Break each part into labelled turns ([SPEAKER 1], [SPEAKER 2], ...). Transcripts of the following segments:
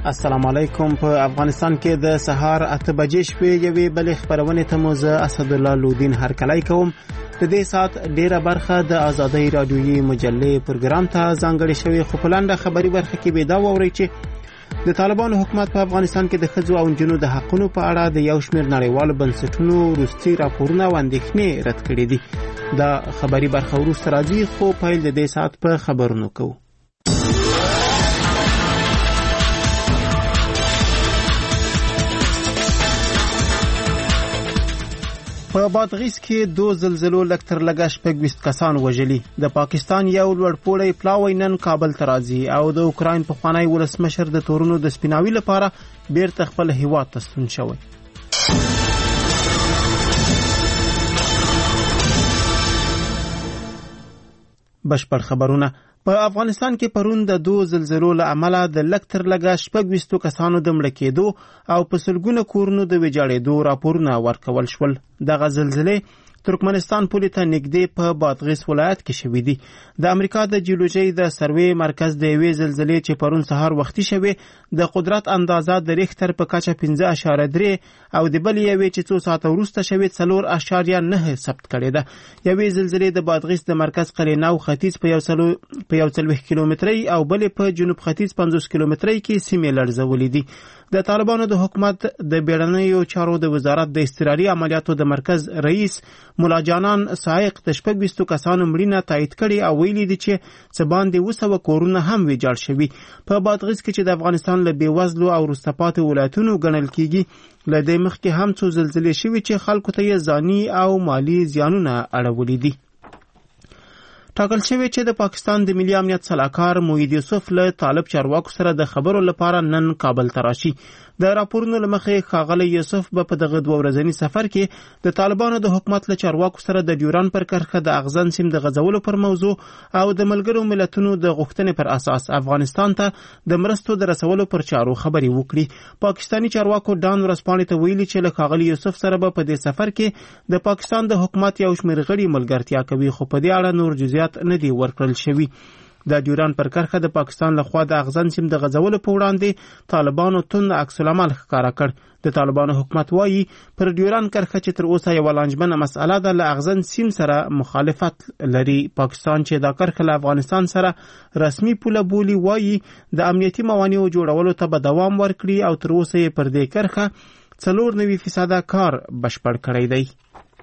[SPEAKER 1] السلام علیکم. په افغانستان کې د سهار 8 بجې شپې یوې بلې خبرونې ته مو زه اسدالله لودین هرکلی کوم. د دې سات ډیره برخه د آزادۍ رادیویي مجلې پروګرام ته ځانګړې شوې، خو په لنډه خبري برخه کې به دا واورئ چې د طالبانو حکومت په افغانستان کې د ښځو او نجونو د حقونو په اړه د یو شمېر نړیوالو بنسټونو وروستي راپورونه او اندېښنې رد کړي دي. دا خبري برخه وروسته راځي، خو پیل د دې سات په خبرونو کوو. په بادغیس کې 2 زلزلو لکتر لګش په 20 کسان وژلي. د پاکستان یو لوړپوړی پلاوی نن کابل ته راځي او د اوکراین پخوانی ولسمشر د تورونو د سپیناوي لپاره بیرته خپل هیواد ته ستون شوی. بشپړ خبرونه. په افغانستان کې پرون د 2 زلزلو له امله د لکتر لګش په 20 کسانو د مړه کېدو او په سلګونو کورونو د ویجاړېدو راپورونه ورکول شول. دغه زلزلې ترکمنستان پولې ته نږدې په بادغیس ولایت کې شوې دي. د امریکا د جیولوژي د سروې مرکز د یوې زلزلې چې پرون سهار وختي شوې د قدرت اندازه د ریختر په کچه 5.3 او د بلې یوې چې 2 ساعته وروسته شوې 4.9 ثبت کړې ده. یوې زلزلې د بادغیس د مرکز قلینو ختیځ په 1 کیلومتري او بلې په جنوب ختیځ 50 کیلومتري کې سیمې لړزولې دي. د طالبانو د حکومت د بیړنیو چارو د وزارت د اضطراري عملیاتو د مرکز رئیس مولا جانان سائق د 20 کسانو مړینه تایید کړي او ویلي دي چې څه باندې 200 کورونه هم ویجاړ شوي. په بادغیس کې چې د افغانستان له بیوزلو او وروسته پاتې ولایتونو ګڼل کیږي، له دې مخکې هم څو زلزلې شوي چې خلکو ته یې ځاني او مالی زیانونه اړولي دي. ټاکل شوی چې د پاکستان د ملي امنیت سلاکار موحد یوسف له طالب چارواکو سره د خبرو لپاره نن کابل ته راشي. د راپورونو له مخې ښاغلی یوسف به په دغه 2 ورځني سفر کې د طالبانو د حکومت له چارواکو سره د ډیوران پر کرښه د اغزن سیم د غځولو پر موضوع او د ملګرو ملتونو د غوښتنې پر اساس افغانستان ته د مرستو د رسولو پر چارو خبرې وکړي. پاکستانی چارواکو ډان ورځپاڼې ته ویلي چې له ښاغلي یوسف سره به په دې سفر کې د پاکستان د حکومت یو شمېر غړي ملګرتیا کوي، خو په دې اړه نور جزئیات نه دي ورکړل شوي. د ډیوران پر کرښه د پاکستان لخوا د اغزن سیم د غځولو په وړاندې طالبانو تند عکس العمل ښکاره کړ. د طالبانو حکومت وایي پر ډیوران کرښه چې تر اوسه یوه لانجمنه مسئله ده له اغزن سیم سره مخالفت لري. پاکستان چې دا کرښه له افغانستان سره رسمي پوله بولي وایي د امنیتي موانعو جوړولو ته به دوام ورکړي او تر اوسه یې پر دې کرښه 94% کار بشپړ کړی دی.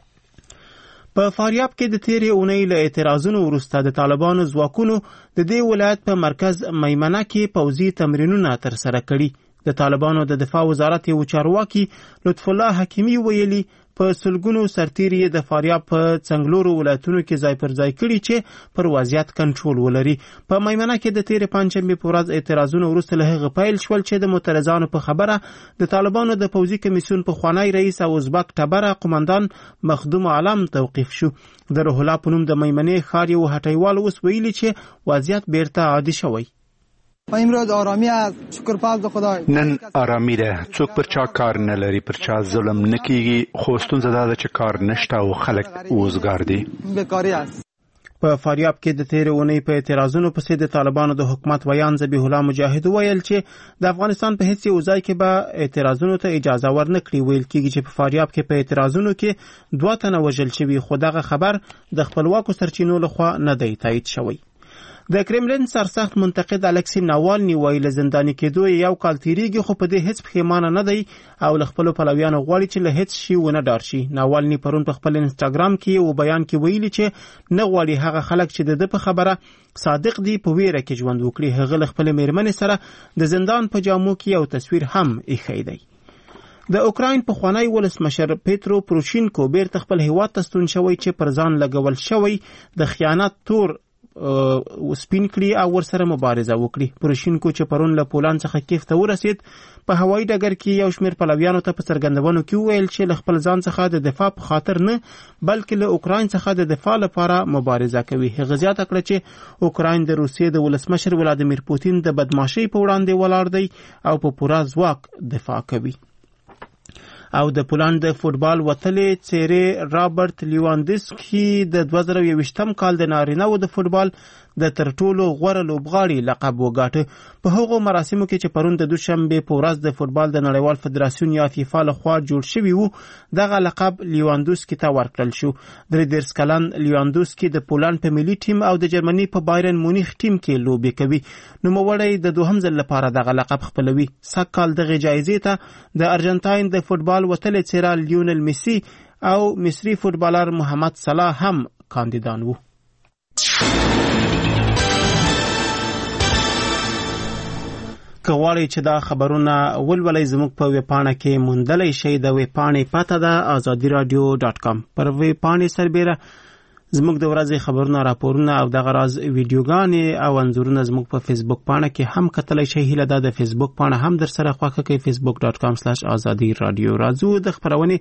[SPEAKER 1] په فاریاب کې د تیرې اونۍ له اعتراضونو وروسته د طالبانو ځواکونو د دې ولایت په مرکز میمنه کې پوځي تمرینونه ترسره کړي. د طالبانو د دفاع وزارت یو چارواکي لطف الله حکیمی ویلي په سلګونو سرتیري د فاریاب په څنګلورو ولایتونو کې ځای پر ځای کړي چې پر وضعیت کنټرول ولري. په میمنه کې د تیرې پنجشنبې په ورځ اعتراضونه وروسته له هغه پیل شول چې د معترضانو په خبره د طالبانو د پوځي کمیسیون پخوانی رئیس او ازبک ټبره قومندان مخدوم عالم توقیف شو. د روح الله په نوم د میمنې ښار یو هټیوال اوس ویلي چې وضعیت بیرته عادي شوی.
[SPEAKER 2] امروز آرامی است، شکر پاک د خدای.
[SPEAKER 3] نن آرامی ده، څوک پر چا کار نه لري، پر چا ظلم نه کیږي، خو ستونزه دا ده چې کار نشته او خلک وزګار دي.
[SPEAKER 2] بیکاری است.
[SPEAKER 1] په فاریاب کې د تیرې اونۍ په اعتراضونو پسې د طالبانو د حکومت ویان ذبیح الله مجاهد ویل چې د افغانستان په هیڅ یو ځای کې به اعتراضونو ته اجازه ورنکړي. ویل کېږي چې په فاریاب کې په اعتراضونو کې 2 تنه وژل شوي، خو دغه خبر د خپلواکو سرچینو لخوا نه دی تایید شوی. د کرملین سرسخت منتقد الکسی ناوالني وایي له زنداني کېدو یو کال تیریږي، خو په دې هیڅ پښیمانه نه دی او له خپلو پلویانو غواړي چې له هیڅ شي ونه ډار شي. ناوالني پرون په خپل انسټاګرام کې یو بیان کې ویلي چې نه غواړي هغه خلک چې د په خبره صادق دي په ویره کې ژوند وکړي. هغه له خپل میرمنې سره د زندان په جامو کې یو تصویر هم ایښی دی. د اوکراین پخوانی ولسمشر پیترو پروشینکو بیرته خپل هیواد ته ستون شوی چې پر ځان لګول شوی د خیانت تور سپین کړي او ورسره مبارزه وکړي. پروشینکو چې پرون له پولند څخه کیف ته ورسید په هوایي ډګر کې یو شمېر پلویانو ته په څرګندونو کې وویل چې له خپل ځان څخه د دفاع په خاطر نه بلکې له اوکراین څخه د دفاع لپاره مبارزه کوي. هغه زیاته کړه چې اوکراین د روسیې د ولسمشر ولادیمیر پوتین د بدمعشۍ په وړاندې ولاړ دی او په پوره ځواک دفاع کوي. او د پولند د فوټبال وتلې څیرې رابرټ لیواندوسکي د 2021م کال د نارینه‌و د فوټبال د تر ټولو غوره لوبغاړي لقب وګاټه. په هغو مراسمو کې چې پرون د دوشنبه په ورځ د فوټبال د نړیوال فدراسیون یا فیفا لخوا جوړ شوی وو دغه لقب لیواندوسکي ته ورکړل شو. 33 کلن لیواندوسکي د پولند په ملي ټیم او د جرمني په بایرن مونیخ ټیم کې لوبې کوي. نوموړی د دوهم ځل لپاره دغه لقب خپلوي. سږکال دغه جایزې ته د ارجنټاین د فوټبال وتلې څیره لیونل میسی او مصری فوټبالر محمد صلاح هم کاندیدان وو. که غواړئ چې دا خبرونه ولولئ زموږ په ویبپاڼه کې موندلی شئ. د ویبپاڼې پته ده azadiradio.com. پر ویبپاڼې سربیره زموږ د ورځې خبرونه، راپورونه او دغه راز ویډیوګانې او انځورونه زموږ په فیسبوک پاڼه کې هم کتلی شئ. هیله ده د فیسبوک پاڼه هم در سره خوښه کړئ. facebook.com/azadiradio. راځو د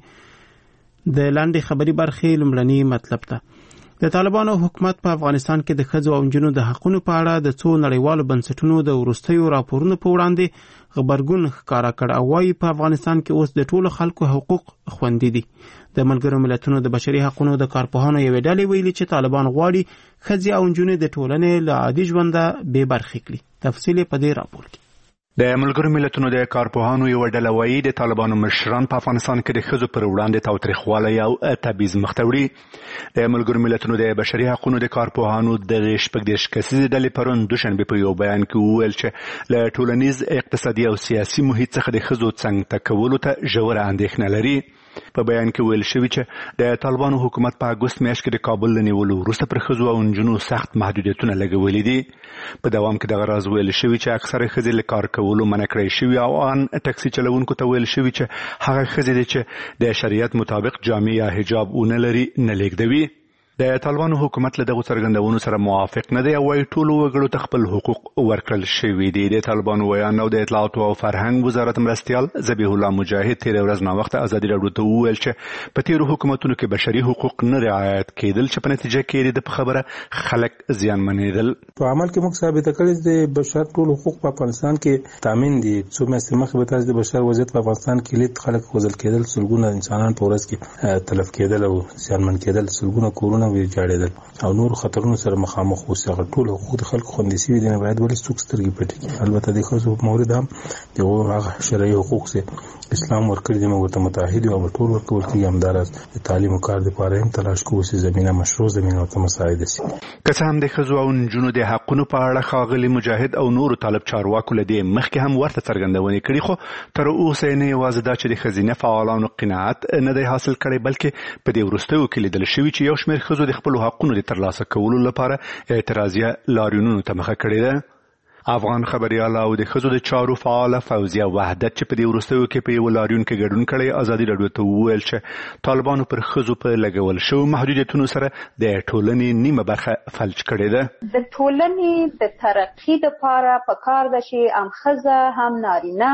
[SPEAKER 1] خپرونې د لاندې خبري برخې لومړني مطلب ته. د طالبانو حکومت په افغانستان کې د ښځو او نجونو د حقونو په اړه د څو نړیوالو بنسټونو د وروستیو راپورونو په وړاندې غبرګون ښکاره کړ او وایي په افغانستان کې اوس د ټولو خلکو حقوق خوندي دي. د ملګرو ملتونو د بشري حقونو د کارپوهانو یوې ډلې ویلي چې طالبان غواړي ښځې او نجونې د ټولنې له عادي ژونده بې برخې کړي. تفصیل په دې راپور کې.
[SPEAKER 3] د ملګرو ملتونو د کارپوهانو یو ډله وایي د طالبانو مشران په افغانستان کې د ښځو پر وړاندې تاوتریخوالی او تبعیض مخ ته وړي. د ملګرو ملتونو د بشري حقونو د کارپوهانو دغې 36 کسیزې ډلې پرون دوشنبه په یو بیان کې وویل چې له ټولنیز، اقتصادي او سیاسي محیط څخه د ښځو څنګ ته کولو ته ژوره اندېښنه لري. په بیان کې ویل شوي چې د طالبانو حکومت په اګوست میاشت کې د کابل له نیولو وروسته پر ښځو او نجونو سخت محدودیتونه لګولي دي. په دوام کې دغه راز ویل شوي چې اکثره ښځې له کار کولو منع کړی شوي او ان ټکسي چلوونکو ته ویل شوي چې هغه ښځې دي چې د شریعت مطابق جامې یا حجاب ونه لري نه لیږدوي. د طالبانو حکومت له دغو څرګندونو سره موافق نه دی او وايي ټولو وګړو ته خپل حقوق ورکړل شوي دي. د طالبانو ویاند او د اطلاعاتو او فرهنګ وزارت مرستیال ذبیح الله مجاهد تېره ورځ ناوخته ازادي راډیو ته وویل چې په تېرو حکومتونو کې بشري حقوق نه رعایت کېدل چې په نتیجه کې د په خبره خلک زیانمنېدل.
[SPEAKER 4] په عمل کې موږ ثابته کړې چې د بشر ټول حقوق په افغانستان کې تامین دي. څو میاشتې مخکې به تاسو د بشر وضعیت په افغانستان کې لید خلک وژل کېدل، سلګونه انسانان په ورځ کې تلف کېدل او زیانمن کېدل، سلګونه کورونه ویجاړېدل او نور خطرونو سره مخامخ اوسه. ټول حقوق د خلکو خوندي شوي دي، نه باید ولې څوک سترګې پټې کړي. البته د ښځو په مورد هم د هغه شرعي حقوق چې اسلام ورکړي دي موږ ورته متعهد یو او ټول ورکول کېږي. همداراز د تعلیم او کار لپاره هم تلاش کوو چې زمینه مشروع زمینه ورته مساعده شي.
[SPEAKER 3] که څه هم د ښځو او نجونو د حقونو په اړه ښاغلي مجاهد او نورو طالب چارواکو له دې مخکې هم ورته څرګندونې کړي، خو تر اوسه نه یوازې دا چې د ښځینه فعالانو قناعت نه دی حاصل کړی، بلکې په دې وروستیو کې لیدل شوي چې یو شمېر ښځو د خپلو حقونو د ترلاسه کولو لپاره اعتراضیه لاریونونو ته مخه کړې ده. افغان خبريال او د ښځو د چارو فعاله فوزیه وحدت چې په دې وروستیو کې په یو لاریون کې ګډون کړی ازادي راډیو ته وویل چې طالبانو پر ښځو په لګول شو محدودیتونو سره د ټولنې نیمه برخه فلج کړې ده.
[SPEAKER 5] د ټولنې د ترقی لپاره پکار ده چې هم ښځه هم نارینه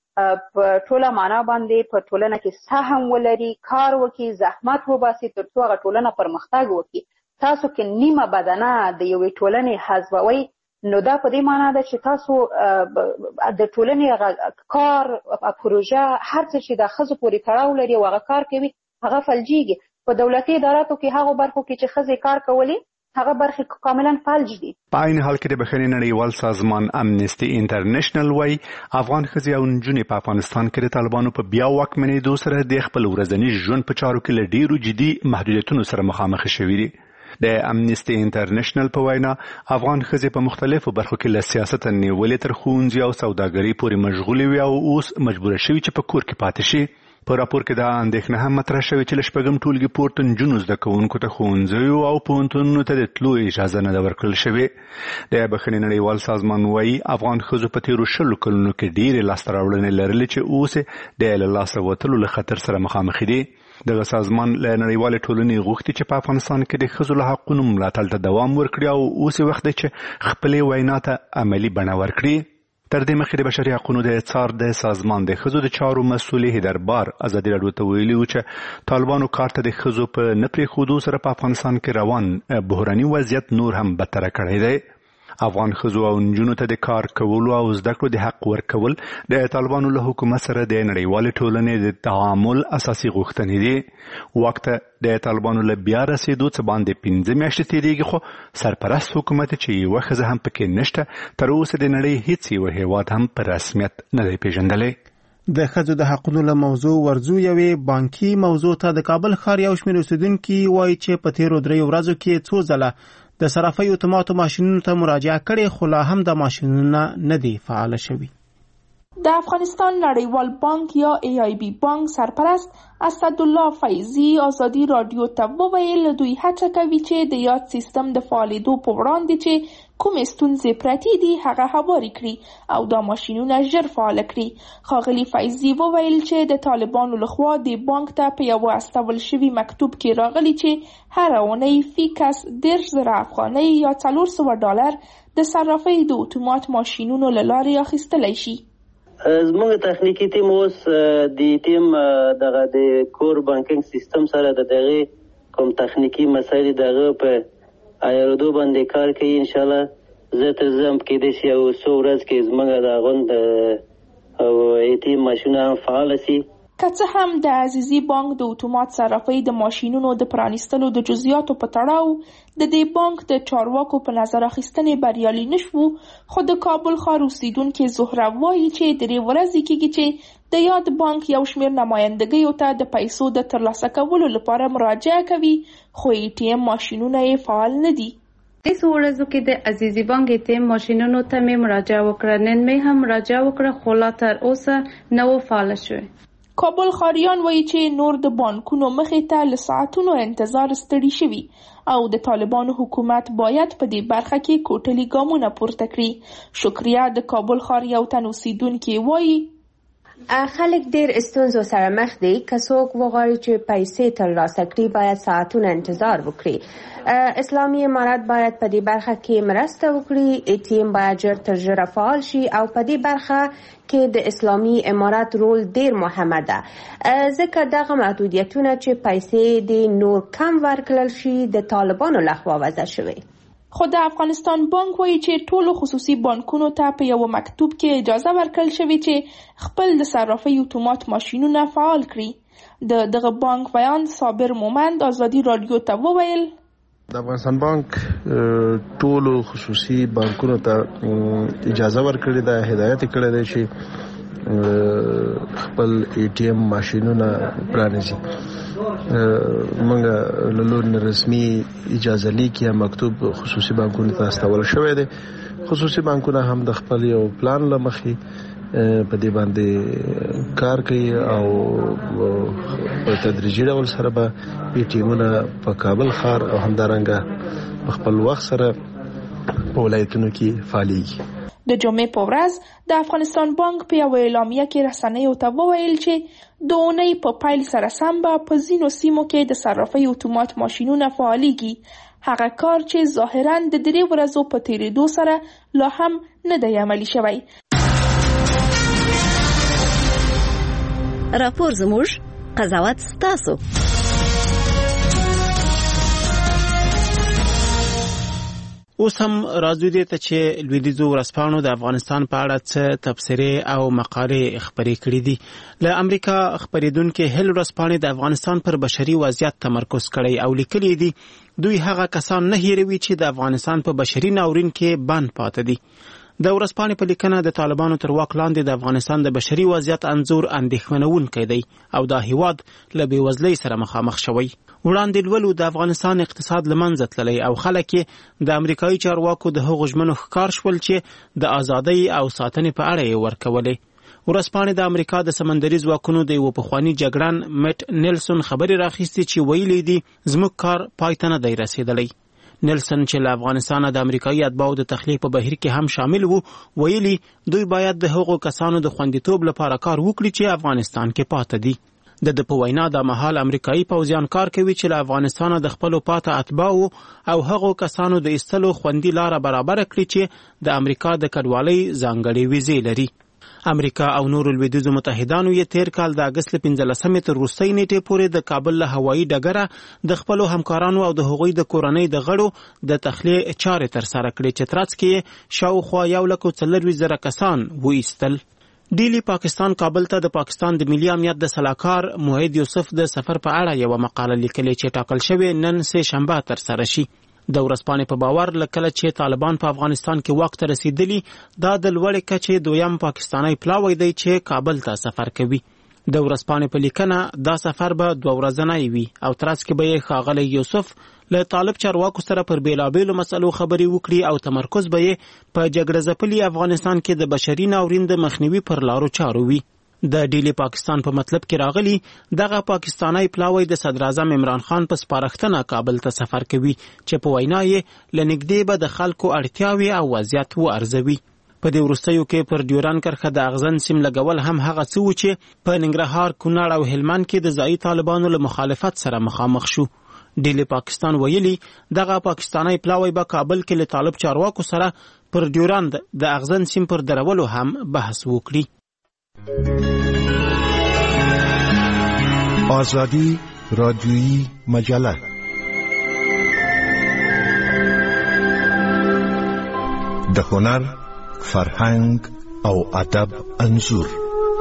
[SPEAKER 5] په ټوله معنا باندې په ټولنه کې سهم ولري، کار وکړي، زحمت وباسي تر څو هغه ټولنه پرمختګ وکړي. تاسو کې نیمه بدنه د یوې ټولنې حذفوئ، نو دا په دې معنا ده چې تاسو د ټولنې کار، پروژه، هر څه چې د ښځو پورې تړاو لري او هغه کار کوي هغه فلجیږي. په دولتي اداراتو کې هغه برخو کې چې ښځې کار کولی هغه برخې کاملا فلج دي.
[SPEAKER 3] په عین حال کې د بخښنې نړیوال سازمان امنیسټي انټرنیشنل وايي افغان ښځې او نجونې په افغانستان کې د طالبانو په بیا واکمنېدو سره د خپل ورځني ژوند په چارو کې له ډېرو جدي محدودیتونو سره مخامخ شوي دي. د امنیسټي انټرنیشنل په وینا افغان ښځې په مختلفو برخو کې له سیاست نیولې تر ښوونځي او سوداګرۍ پورې مشغولې وي او اوس مجبوره شوي چې په کور کې پاتې شي. په راپور کې دا اندېښنه هم مطرح شوې چې له شپږم ټولګي پورته نجونو زده کوونکو ته ښوونځیو او پوهنتونونو ته د تلو اجازه نه ده ورکړل شوې. د بخښنې نړیوال سازمان وایي افغان ښځو په تېرو 20 کلونو کې ډېرې لاسته راوړنې لرلې چې اوس د له لاسه وتلو له خطر سره مخامخ دي. دغه سازمان له نړیوالې ټولنې غوښتي چې په افغانستان کې د ښځو له حقونو ملاتړ ته دوام ورکړي او اوس وخت دی چې خپلې وینا ته عملي بڼه ورکړي. تر دې مخکې د بشري حقونو د څار د سازمان د ښځو د چارو مسؤل هیدربار ازادي راډیو ته ویلي و چې طالبانو کار ته د ښځو په نه پرېښودو سره په افغانستان کې روان بحراني وضعیت نور هم بدتره کړی دی. افغان ښځو او نجونو ته د کار کولو او زده کړو د حق ورکول د طالبانو له حکومت سره د نړیوالې ټولنې د تعامل اساسي غوښتنې دي. وخت د طالبانو له بیا رسېدو څه باندې 5 میاشتې تېرېږي، خو سرپرست حکومت چې یوه ښځه هم پکې نشته تر اوسه د نړۍ هیڅ یو هېواد هم په رسمیت نه دی پیژندلی.
[SPEAKER 1] د ښځو د حقونو له موضوع ورځو یوې بانکي موضوع ته د کابل ښار یو شمېر اوسېدونکي وایي چې په تېرو 3 ورځو کې څو ځله د صرافۍ اتوماتو ماشینونو ته مراجعه کړې، خو لا هم د ماشینونه نه دي فعال شوي.
[SPEAKER 6] د افغانستان نړیوال بانک یا AIB بانک سرپرست اسدالله فیضی آزادي رادیو ته وویل دوی هڅه کوي چې د یاد سیستم د فعالېدو په وړاندې چې کومې ستونزې پرتې دي هغه هواري کړي او دا ماشینونه ژر فعال کړي. ښاغلي فیضي وویل چې د طالبانو لخوا د بانک ته په یو استول شوي مکتوب کې راغلي چې هر اونۍ فی کس 10,000 افغانۍ یا $400 د صرافۍ د اتومات ماشینونو له لارې اخیستلی شي.
[SPEAKER 7] زموږ تخنیکی ټیم اوس د ټیم دغه د کور بانکینګ سیستم سره د دغه کوم تخنیکی مسایل دغه په ایرودو باندې کار کوي. ان شاء الله زه تر زم کې د شی او څو ورځې کې زموږ د غوند او ټیم ماشینونه فعال شي.
[SPEAKER 6] که څه هم د عزیزي بانک د اتومات صرافۍ د ماشینونو د پرانیستلو د جزئیاتو په تړاو د دې بانک د چارواکو په نظر اخیستنې بریالي نشو، خو د کابل ښار اوسیدونکي زهره وایي چې 3 ورځې کېږي چې د یاد بانک یو شمېر نمایندګیو ته د پیسو د ترلاسه کولو لپاره مراجعه کوي، خو ATM ماشینونه یې فعال نه دي.
[SPEAKER 8] د ورځو کې د عزیزي بانک ATM ماشینونو ته مې مراجعه وکړه، نن مې هم مراجعه وکړه، خو لا تر اوسه نه و فعال شوی.
[SPEAKER 6] کابل ښاریان وایي چې نور د بانکونو مخې ته له ساعتونو انتظار ستړي شوي او د طالبانو حکومت باید په دې برخه کې کوټلي ګامونه پورته کړي. شکریا د کابل ښار یو تن اوسیدونکي وایي
[SPEAKER 9] خلک ډیر ستونزو سره مخ دي. که څوک وغواړي چې پیسې ترلاسه کړي باید ساعتونه انتظار وکړي. اسلامي امارات باید په دې برخه کې مرسته وکړي. ATM باید ژر تر ژره فعال شي او په دې برخه کې د اسلامي امارات رول ډیر مهمه ده، ځکه دغه محدودیتونه چې پیسې د نور کم ورکړل شي د طالبانو لخوا وضع شوي.
[SPEAKER 6] خو د افغانستان بانک وایي چې ټولو خصوصي بانکونو ته په یو مکتوب کې اجازه ورکړل شوې چې خپل د صرافۍ اتومات ماشینونه فعال کړي. د دغه بانک بیان صابر مومند آزادي رادیو ته وویل
[SPEAKER 10] د افغانستان بانک ټولو خصوصي بانکونو ته اجازه ورکړې ده، هدایت کړی دی چې خپل ATM ماشینونه پرانیزي. موږ له لوري رسمي اجازه لیک یا مکتوب خصوصي بانکونو ته استول شوی دی. خصوصي بانکونه هم د خپل یو پلان لمخې په دې باندې کار کوي او په تدریجي ډول سره به ATMونه په کابل ښار او همدارنګه په خپل وخت سره په ولایتونو کې فعالېږي.
[SPEAKER 6] د جمعې په ورځ د افغانستان بانک په یو اعلامیه کې رسنیو ته وویل چې د اونۍ په پیل سره سم به په ځینو سیمو کې د صرافۍ اتومات ماشینونه فعالېږي، هغه کار چې ظاهراً د 3 ورځو په تېرېدو سره لا هم نه دی عملي شوی.
[SPEAKER 11] راپور زموږ، قضاوت ستاسو.
[SPEAKER 1] اوس هم راځو دې ته چې لویدیځو ورځپاڼو د افغانستان په اړه څه تبصرې او مقالې خپرې کړې دي. له امریکا خپرېدونکې هیل ورځپاڼې د افغانستان پر بشري وضعیت تمرکز کړی او لیکلي دي دوی هغه کسان نه هیروي چې د افغانستان په بشري ناورین کې بند پاتې دي. د ورځپاڼې په لیکنه د طالبانو تر واک لاندې د افغانستان د بشري وضعیت انځور اندېښمنونکی دی او دا هیواد له بېوزلۍ سره مخامخ شوی. وړاندې لولو د افغانستان اقتصاد له منځه تللی او خلک یې د امریکایي چارواکو د هغو ژمنو ښکار شول چې د ازادۍ او ساتنې په اړه یې ورکولې. ورځپاڼې د امریکا د سمندري ځواکونو د یوه پخواني جګړن میټ نیلسون خبرې راخیستې چې ویلي دي زموږ کار پای ته نه دی رسېدلی. نیلسن چې له افغانستانه د امریکایي اتباعو د تخلیق په بهیر کې هم شامل وو ویلي دوی باید د هغو کسانو د خوندیتوب لپاره کار وکړي چې افغانستان کې پاته دي. د په وینا د مهال امریکایي پوځیان کار کوي چې له افغانستانه د خپلو پاته اتباعو او هغو کسانو د ایستلو خوندي لاره برابره کړي چې د امریکا د کډوالۍ ځانګړې ویزې لري. امریکا او نورو لویدیځو متحدانو یې تیر کال د اګست 15 تر وروستۍ نیټې پورې د کابل له هوایي ډګره د خپلو همکارانو او د هغوی د کورنۍ د غړو د تخلیه چارې ترسره کړې چې ترڅ کې شاوخوا 1,40,000 کسان وایستل. ډیلی پاکستان کابل ته د پاکستان د ملي امنیت د سلاکار موحد یوسف د سفر په اړه یو مقاله لیکلې چې ټاکل شوې نن سه شنبه ترسره شي. د ورځپاڼې په باور لکه چې طالبان په افغانستان کې وخت رسیدلی دا د لوړې کچې دویم پاکستانی پلاوی دی چې کابل ته سفر کوي. د ورځپاڼې په لیکنه دا سفر به 2 ورځنی وي او ترڅ کې به ښاغلی یوسف له طالب چارواکو سره پر بیلابیلو مسلو خبرې وکړي او تمرکز به په جګړه ځپلي افغانستان کې د بشري ناورین د مخنیوي پر لارو چارو وي. د ډیلی پاکستان په مطلب کې راغلی دغه پاکستانی پلاوی د صدر اعظم عمران خان په سپارښتنه کابل ته سفر کوي چې په وینا یې لنګدې به د خلکو اړتیاوي او وضعیت وارزوي. په دې وروستیو کې پر ډیوران کرښه د اغزن سیم لګول هم هغه څه و چې په ننګرهار، کونړ او هلمند کې د ځایي طالبانو له مخالفت سره مخامخ شو. ډیلی پاکستان ویلي دغه پاکستانی پلاوی به کابل کې له طالب چارواکو سره پر ډیوران د اغزن سیم پر درولو هم بحث وکړي.
[SPEAKER 12] آزادی رادیویی مجله د هنر، فرهنګ او ادب انځور.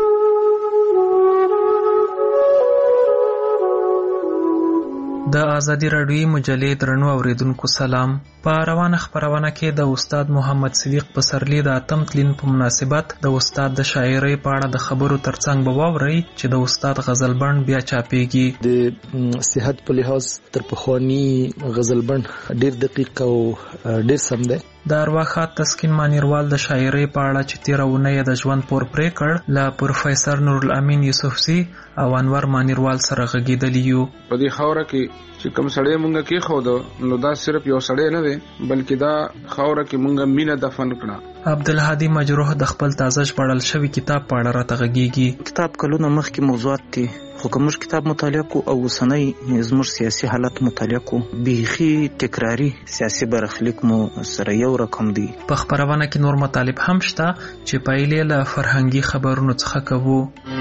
[SPEAKER 13] د آزادی رادیویی مجلې درنو اوریدونکو سلام. په روانه خبرونه کې د استاد محمد صدیق پسرلی د اتم تلین په مناسبت د استاد د شاعرۍ په اړه د خبرو ترڅنګ به واورئ چې د استاد غزل بڼ بیا چاپېږي.
[SPEAKER 14] د صحت په لحاظ تر پخواني غزل بڼ ډیر دقیق او ډیر سم دی.
[SPEAKER 13] د ارواښاد تسکین مانیروال د شاعرۍ په اړه چې تیره اونۍ د ژوند پور پرې کړ له پروفیسر نورالامین یوسفزي او انور مانیروال سره غږېدلی یو.
[SPEAKER 15] په دې خاوره کې چې کوم سړی مونږ کې خو نو دا صرف یو سړی نه دی بلکې دا خاوره کې مونږ مینه دفن کړه.
[SPEAKER 13] عبدالهادي مجروح د خپل تازه ژباړل شوي کتاب په اړه راته غږېږي.
[SPEAKER 16] کتاب کلونه مخکې موضوعات دي خو که موږ کتاب مطالعه کو او اوسنی زموږ سیاسي حالت مطالعه کو بیخي تکراری سیاسي برخلیک مو سره یو رقم دی.
[SPEAKER 13] په خبرونه کې نور مطالب هم شته چې پایلې له فرهنګي خبرونو څخه کوو.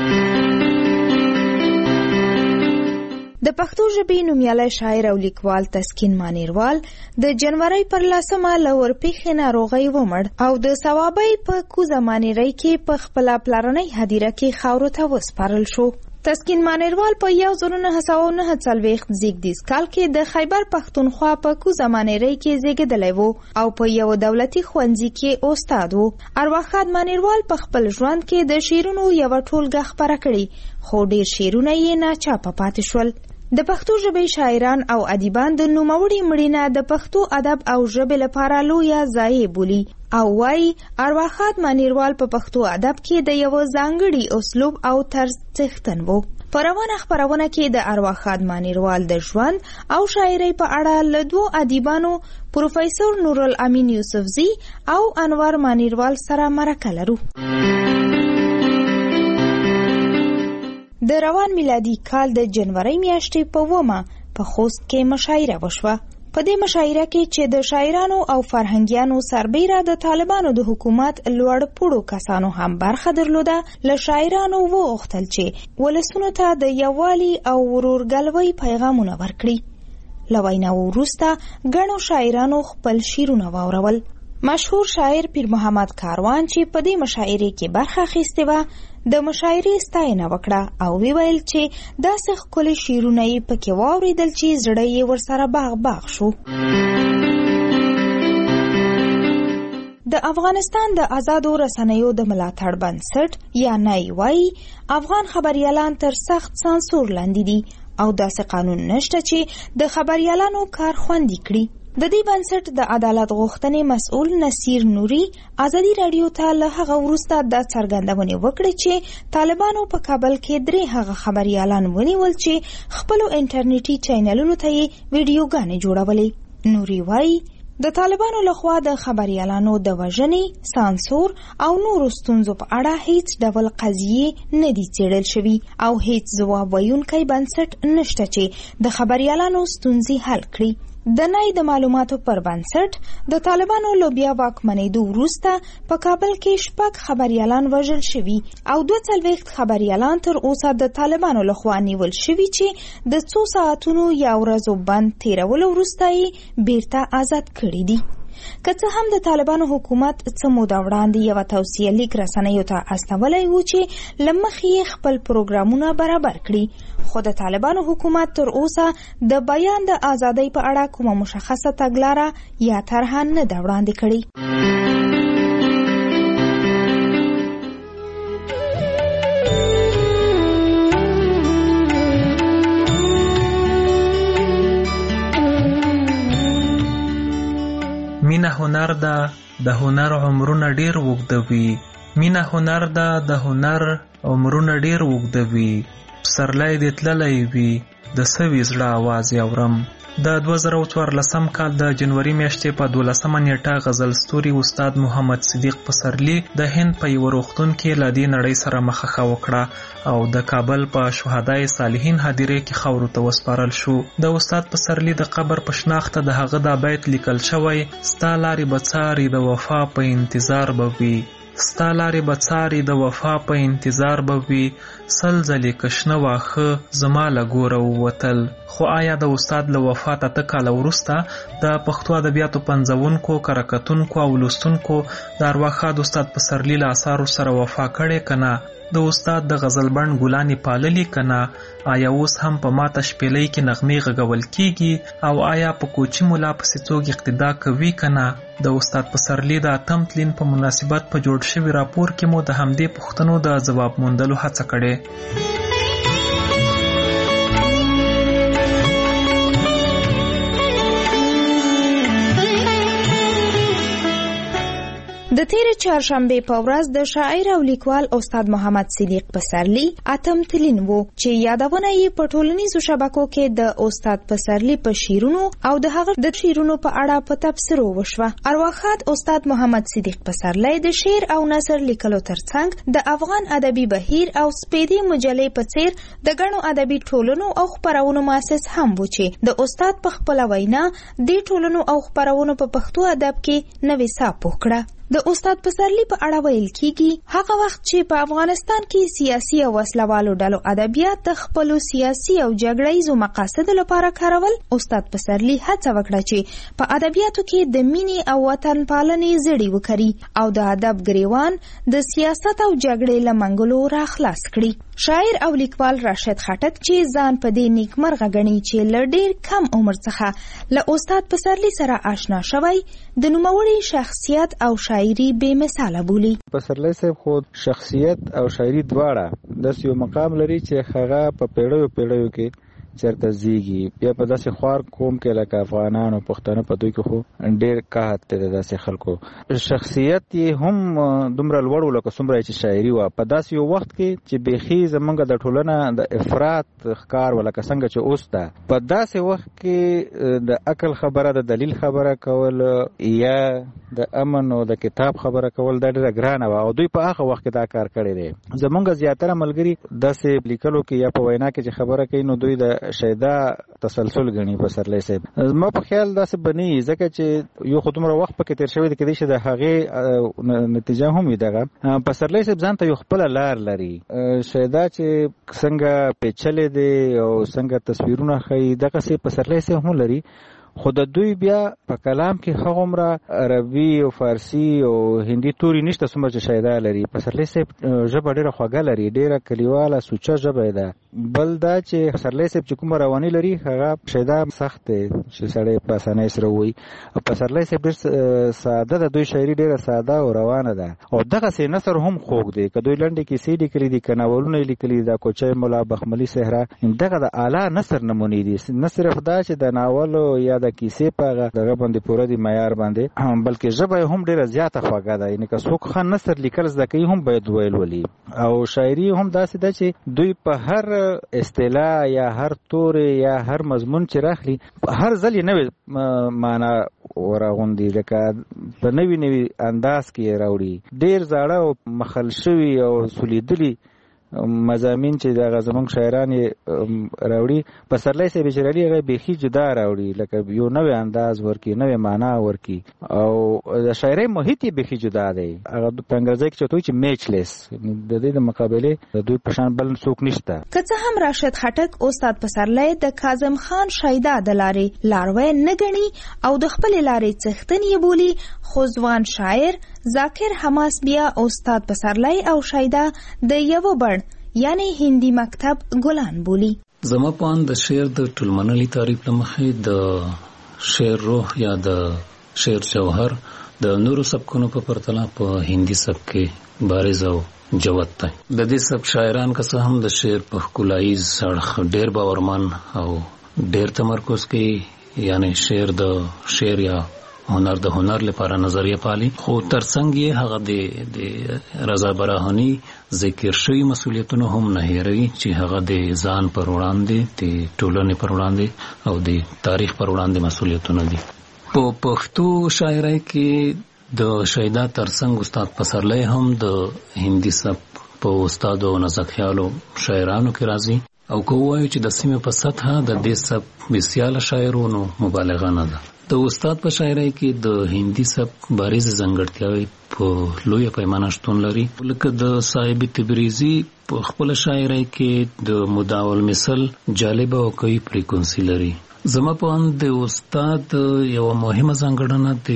[SPEAKER 17] د پښتو ژبې نومیالی شاعر او لیکوال تسکین مانیروال د جنورۍ پر 10 له ورپېښې ناروغۍ ومړ او د صوابۍ په کوزه مانیرۍ کې په خپله پلرنۍ هدیره کې خاورو ته وسپارل شو. تسکین مانیروال په 1949 زیږدیز کال کې د خیبر پښتونخوا په کوزه مانیرۍ کې زیږېدلی و او په یو دولتي ښوونځي کې استاد و. ارواښاد مانیروال په خپل ژوند کې د شعرونو یوه ټولګه خپره کړې خو ډېر شعرونه یې ناچاپه پاتې شول. د پښتو ژبې شاعران او ادیبان د نوموړي مړینه د پښتو ادب او ژبې لپاره لویه ضایعه بولي او وایي ارواښاد مانیروال په پښتو ادب کې د یوه ځانګړي اسلوب او طرز څښتن و. په روانه خپرونه کې د ارواښاد مانیروال د ژوند او شاعرۍ په اړه له 2 ادیبانو پروفیسر نورالامین یوسفزي او انور مانیروال سره مرکه لرو. د روان میلادي کال د جنورۍ میاشتې په 9 په خوست کې مشاعره وشوه. په دې مشاعره کې چې د شاعرانو او فرهنګیانو سربیره د طالبانو د حکومت لوړ پوړو کسانو هم برخه درلوده، له شاعرانو وغوښتل چې ولسونو ته د یووالي او ورورګلوۍ پیغامونه ورکړي. له ویناو وروسته ګڼو شاعرانو خپل شعرونه واورول. مشهور شاعر پیر محمد کاروان چې په دې مشاعره کې برخه اخیستې وه د مشاعرې ستاینه وکړه او ویل چې داسې ښکلي شعرونه یې پکې واورېدل چې زړه یې ورسره باغ باغ شو. د افغانستان د آزادو رسنیو د ملاتړ بنسټ یا نای وایي افغان خبریالان تر سخت سانسور لاندې دي او داسې قانون نشته چې د خبریالانو کار خوندي کړي. د دې بنسټ د عدالت غوښتنې مسؤل نصیر نوري ازادي رادیو ته له هغه وروسته دا څرګندونې وکړې چې طالبانو په کابل کې 3 هغه خبریالان ونیول چې خپلو انټرنیټي چینلونو ته یې ویډیوګانې جوړولې. نوري وایي د طالبانو لخوا د خبریالانو د وژنې، سانسور او نورو ستونزو په اړه هیڅ ډول قضیې نه دي څېړل شوي او هیڅ ځواب ویونکی بنسټ نشته چې د خبریالانو ستونزې حل کړي. د نای د معلوماتو پر بنسټ د طالبانو له بیا واکمنېدو وروسته په کابل کې 6 خبريالان وژل شوي او 42 خبريالان تر اوسه د طالبانو لخوا نیول شوي چې د 2 ساعتونو یا ورځو بند تیرولو وروسته یې بیرته آزاد کړي دي. که څه هم د طالبانو حکومت څه موده وړاندې یوه توصیه لیک رسنیو ته استولی و چې له مخې یې خپل پروګرامونه برابر کړي، خو د طالبانو حکومت تر اوسه د بیان د ازادۍ په اړه کومه مشخصه تګلاره یا طرحه نه ده وړاندې کړې.
[SPEAKER 13] مینه هنر ده، د هنر عمرونه ډیر وګدوي. مینه هنر ده، د هنر عمرونه ډیر وګدوي. پسرلی دې تللی وي، د سوي زړه आवाज اورم. د 2014 کال د جنوري میاشتې په 12 نیټه غزل ستوري استاد محمد صدیق پسرلی د هند په یو روغتون کې له دې نړۍ سره مخه وکړه او د کابل په شهدای صالحین هدیره کې خاورو ته وسپارل شو. د استاد پسرلی د قبر په شناخته د هغه د بیت لیکل شوی: ستا لارې بڅاري د وفا په انتظار به وي، ستا لارې بڅاري د وفا په انتظار به وي، سل ځلې کشنه واخه زما له ګوره ووتل. خو آیا د استاد له وفات 8 کاله وروسته د پښتو ادبیاتو پنځونکو، کره او لوستونکو د ارواښاد استاد پسرلی له اثارو سره وفا کړې که نه؟ د استاد د غزل بڼ ګلانې پاللي که نه؟ آیا اوس هم په ماته شپېلۍ کې نغمې غږول کیږي او آیا په کوچي ملا پسې څوک اقتدا کوي که نه؟ د استاد پسرلی د 8 تلین په مناسبت په جوړ شوي راپور کې مو د همدې پوښتنو د ځواب موندلو هڅه کړې.
[SPEAKER 17] د تیر چهارشنبه په ورځ د شاعر او لیکوال استاد محمد صدیق پسرلی 8 تلین وو چې یادونه یې په ټولنیزو شبکو کې د استاد پسرلی په شیرونو او د هغه د شیرونو په اړه په تبصرو وشوه. ارواښاد استاد محمد صدیق پسرلی د شعر او نثر لیکلو ترڅنګ د افغان ادبي بهیر او سپیدې مجلې په څیر د ګڼو ادبي ټولنو او خپرونو مؤسس هم و چې د استاد په خپل وینا د ټولنو او خپرونو په پښتو ادب کې نوې ساه پوخ کړه. د استاد پسرلی په اړه ویل کیږي هغه وخت چې په افغانستان کې سیاسي او وسلوالو ډلو ادبیات د خپل سیاسي او جګړه‌یزو مقاصدو لپاره کارول، استاد پسرلی هڅه وکړه چې په ادبیاتو کې د مینې او وطن پالنې زړی وکړي او د ادب ګریوان د سیاست او جګړې له منګولو راخلاص کړي. شاعر او لیکوال راشد خټک چې ځان په دې نیکمرغه ګڼي چې له ډیر کم عمر څخه له استاد پسرلی سره آشنا شوی، د نوموړي شخصیت او شاعري بې مثاله بولی.
[SPEAKER 18] پسرلی صاحب خود شخصیت او شاعري دواړه داسې یو مقام لري چې هغه په پیړیو کې چرته زیږي. بیا په داسې خوار قوم کې لکه افغانانو پښتانه په دوی کې خو ډېر قحط دی د داسې خلکو. شخصیت یې هم دومره لوړ و لکه څومره چې شاعري وه. په داسې یو وخت کې چې بیخي زمونږ د ټولنه د افراط ښکار و لکه څنګه چې اوس ده. په داسې وخت کې د عقل خبره، د دلیل خبره کول یا د امن او د کتاب خبره کول دا ډېره ګرانه وه او دوی په هغه وخت کې دا کار کړی دی. زمونږ زیاتره ملګري داسې لیکلو کې یا په وینا کې چې خبره کوي نو دوی د شیدا تسلسل غني پسرلی صاحب. ما په خیال داسې بني ځکه چې یو خو دومره وخت پکې تیر شوی دی کېدای شي د هغې نتیجه هم وي دغه. پسرلی صاحب ځان ته یو خپله لار لري. شیدا چې څنګه پیچلی دی او څنګه تصویرونه ښیي دغسې پسرلی صاحب هم لري، خو د دوی بیا په کلام کې هغومره عربي او فارسي او هندي توري نشته څومره چې شیدا لري. پسرلی صاحب ژبه ډېره خوږه لري، ډېره کلیواله سوچه ژبه ده. بل دا چې پسرلی صاحب چې کومه رواني لري هغه شیدا سخت دی چې سړی په اسانۍ سره ووایي. پسرلی صاحب ډېر ساده ده، دوی شاعري ډېره ساده او روانه ده او دغسې نثر هم خوږ دی. که دوی لنډې کیسې لیکلي دي، که ناولونه یې لیکلي دي، د کوچی ملا بخملي صحرا، دغه د اعلی نثر نمونې دي. نه صرف دا چې د ناولو یا د کیسې په هغه دغه باندې پوره دي معیار باندې، بلکې ژبه یې هم ډېره زیاته خوږه ده. یعنې که څوک ښه نثر لیکل زده کوي هم باید ویل ولي. او شاعري هم داسې ده چې دوی په هر اصطلاح یا هر تورې یا هر مضمون چې راخلي هر ځل یې نوې معنا ورغوندي، لکه په نوي انداز کې یې راوړي. ډېر زاړه او مخل شوي او سولیدلي مضامین چې د زمونږ شاعران راوړي پسرلی صاحب شعرالي هغه بیخي جدا راوړي لکه یو نوې انداز ورکی نوې معنا ورکی او د شاعرۍ محیط یې بیخي جدا دی هغه په انګریزي کې چوتوي چې میچلیس د دې د مقابله د دوی په شان بل څوک نشته.
[SPEAKER 17] که څه هم راشد خټک استاد پسرلی د کاظم خان شایده د لارې لاروی نه ګڼي او د خپل لارې څښتن یې بولي خو ځوان شاعر ذاکر حماس بیا استاد پسرلی او شایده د یو بڼ یعنی هندي مکتب ګلان بولی.
[SPEAKER 19] زما په اند د شعر د ټولمنلي تعریف لمخې د شعر روح یا د شعر جوهر د نورو سبکونو په پرتله په هندي سبک کې بارز او جوت دی. د دې سبک شاعران که څه هم د شعر په ښکلاییز اړخ ډېر باورمن او ډېر تمرکز کوي یعنی شعر د شعر یا هنر د هنر لپاره نظریه پالي خو ترڅنګ یې هغه د رضا براهني ذکر شوی مسؤلیتونه هم نه هېروي چې هغه د ځان پر وړاندې د ټولنې پر وړاندې او د تاریخ پر وړاندې مسؤلیتونه دي. په پښتو شاعرۍ کې د شایده ترڅنګ استاد پسرلی هم د هندي سبک په استاد او نازک خیالو شاعرانو کې راځي او که ووایو چې د سیمې په سطحه د دې سبک بسیاله شاعرونو مبالغه نه ده. د استاد په شاعرۍ کې د هندي سبک بارزې ځانګړتیاوې په لویه پیمانه شتون لري لکه د صاحب تبریزي په خپله شاعرۍ کې د مدعا المثل جالبه او قوي فریکونسي لري. زما په اند د استاد یوه مهمه ځانګړنه د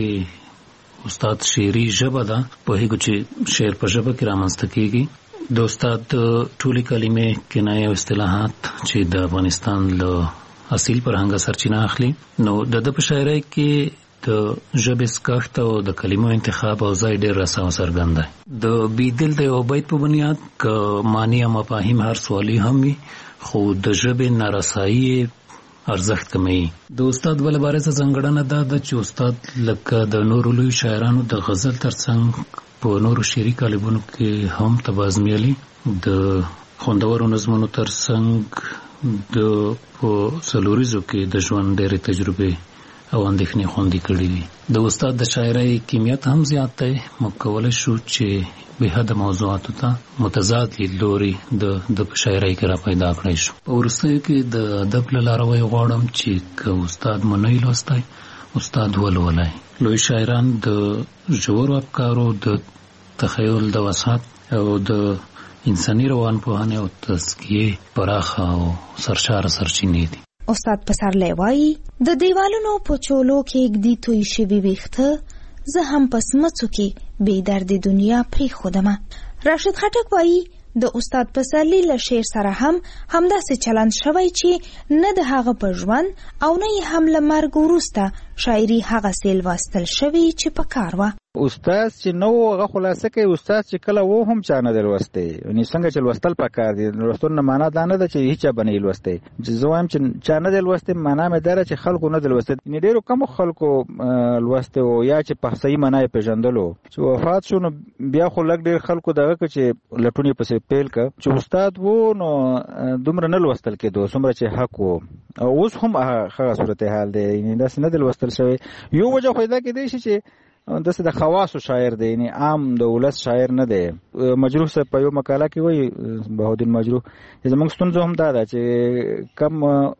[SPEAKER 19] استاد شعري ژبه ده. پوهېږو چې شعر په ژبه کې رامنځته کېږي. د استاد ټولې کلمې کنایې او اصطلاحات چې د افغانستان له اصیل فرهنګ سرچینه اخلي نو د په شاعرۍ کې د ژبې سکښت او د کلمو انتخاب او ځای ډېر رسا او څرګند دی. د بیدل د یو بیت په بنیاد که معنی یا مفاهیم هر سوالی هم وي خو د ژبې نارسایي ارزښت کموي. د استاد بله بارزه ځانګړنه دا ده چې استاد لکه د نورو لویو شاعرانو د غزل ترڅنګ په نورو شعري کالبونو کې هم تبازمیالي د خوندورو نظمونو ترڅنګ د په څلوریزو کې د ژوند ډېرې تجربې او اندېښنې خوندي کړي دي. د استاد د شاعرۍ کمیت هم زیات دی. موږ کولی شو چې بېحده موضوعاتو ته متضاد لیدلوري د په شاعرۍ کې را پیدا کړی شو. په وروستیو کې د ادب له لاره ویې غواړم چې که استاد مو نه لوستی استاد ولولئ. لوی شاعران د ژورو افکارو د تخیل د وسعت او د انساني روانپوهنې او تزکیې پراخه او سرشاره سرچینې دي.
[SPEAKER 17] استاد پسرلی وایي د دیوالونو په چولو کې ږدي توی شوي ویښته زه هم په سمڅو کې بې دردې دنیا پرېښودمه. راشد خټک وایي د استاد پسرلي له شعر سره هم همداسې چلند شوی چې نه د هغه په ژوند او نه یې هم له مرګ وروسته شاعري هغسې لوستل شوي چې په کار وه.
[SPEAKER 18] استاد چې نو هغه خلاصه کوي استاد چې کله و هم چا نه دی لوستی یعنې څنګه چې لوستل پکار دي. لوستل نه معنا دا نه ده چې هیچا به نه یې لوستی. چې زه وایم چې چا نه دی لوستی معنا مې دا ده چې خلکو نه دی لوستی. یعنې ډېرو کمو خلکو لوستی و یا چې په صحیح معنا یې پېژندلو. چې وفات شو نو بیا خو لږ ډېر خلکو دغه که چې لټون یې پسې پیل که چې استاد و نو دومره نه لوستل کېدو څومره چې حق و. او اوس هم هغه صورتحال دی یعنې داسې نه دی لوستل شوی. یو وجه خو یې دا کېدی شي چې داسې د خواصو شاعر دی یعنې عام د ولس شاعر نه دی. مجروح صاحب په یو مقاله کې وایي بهاءالدین مجروح زموږ ستونزه هم دا ده چې کم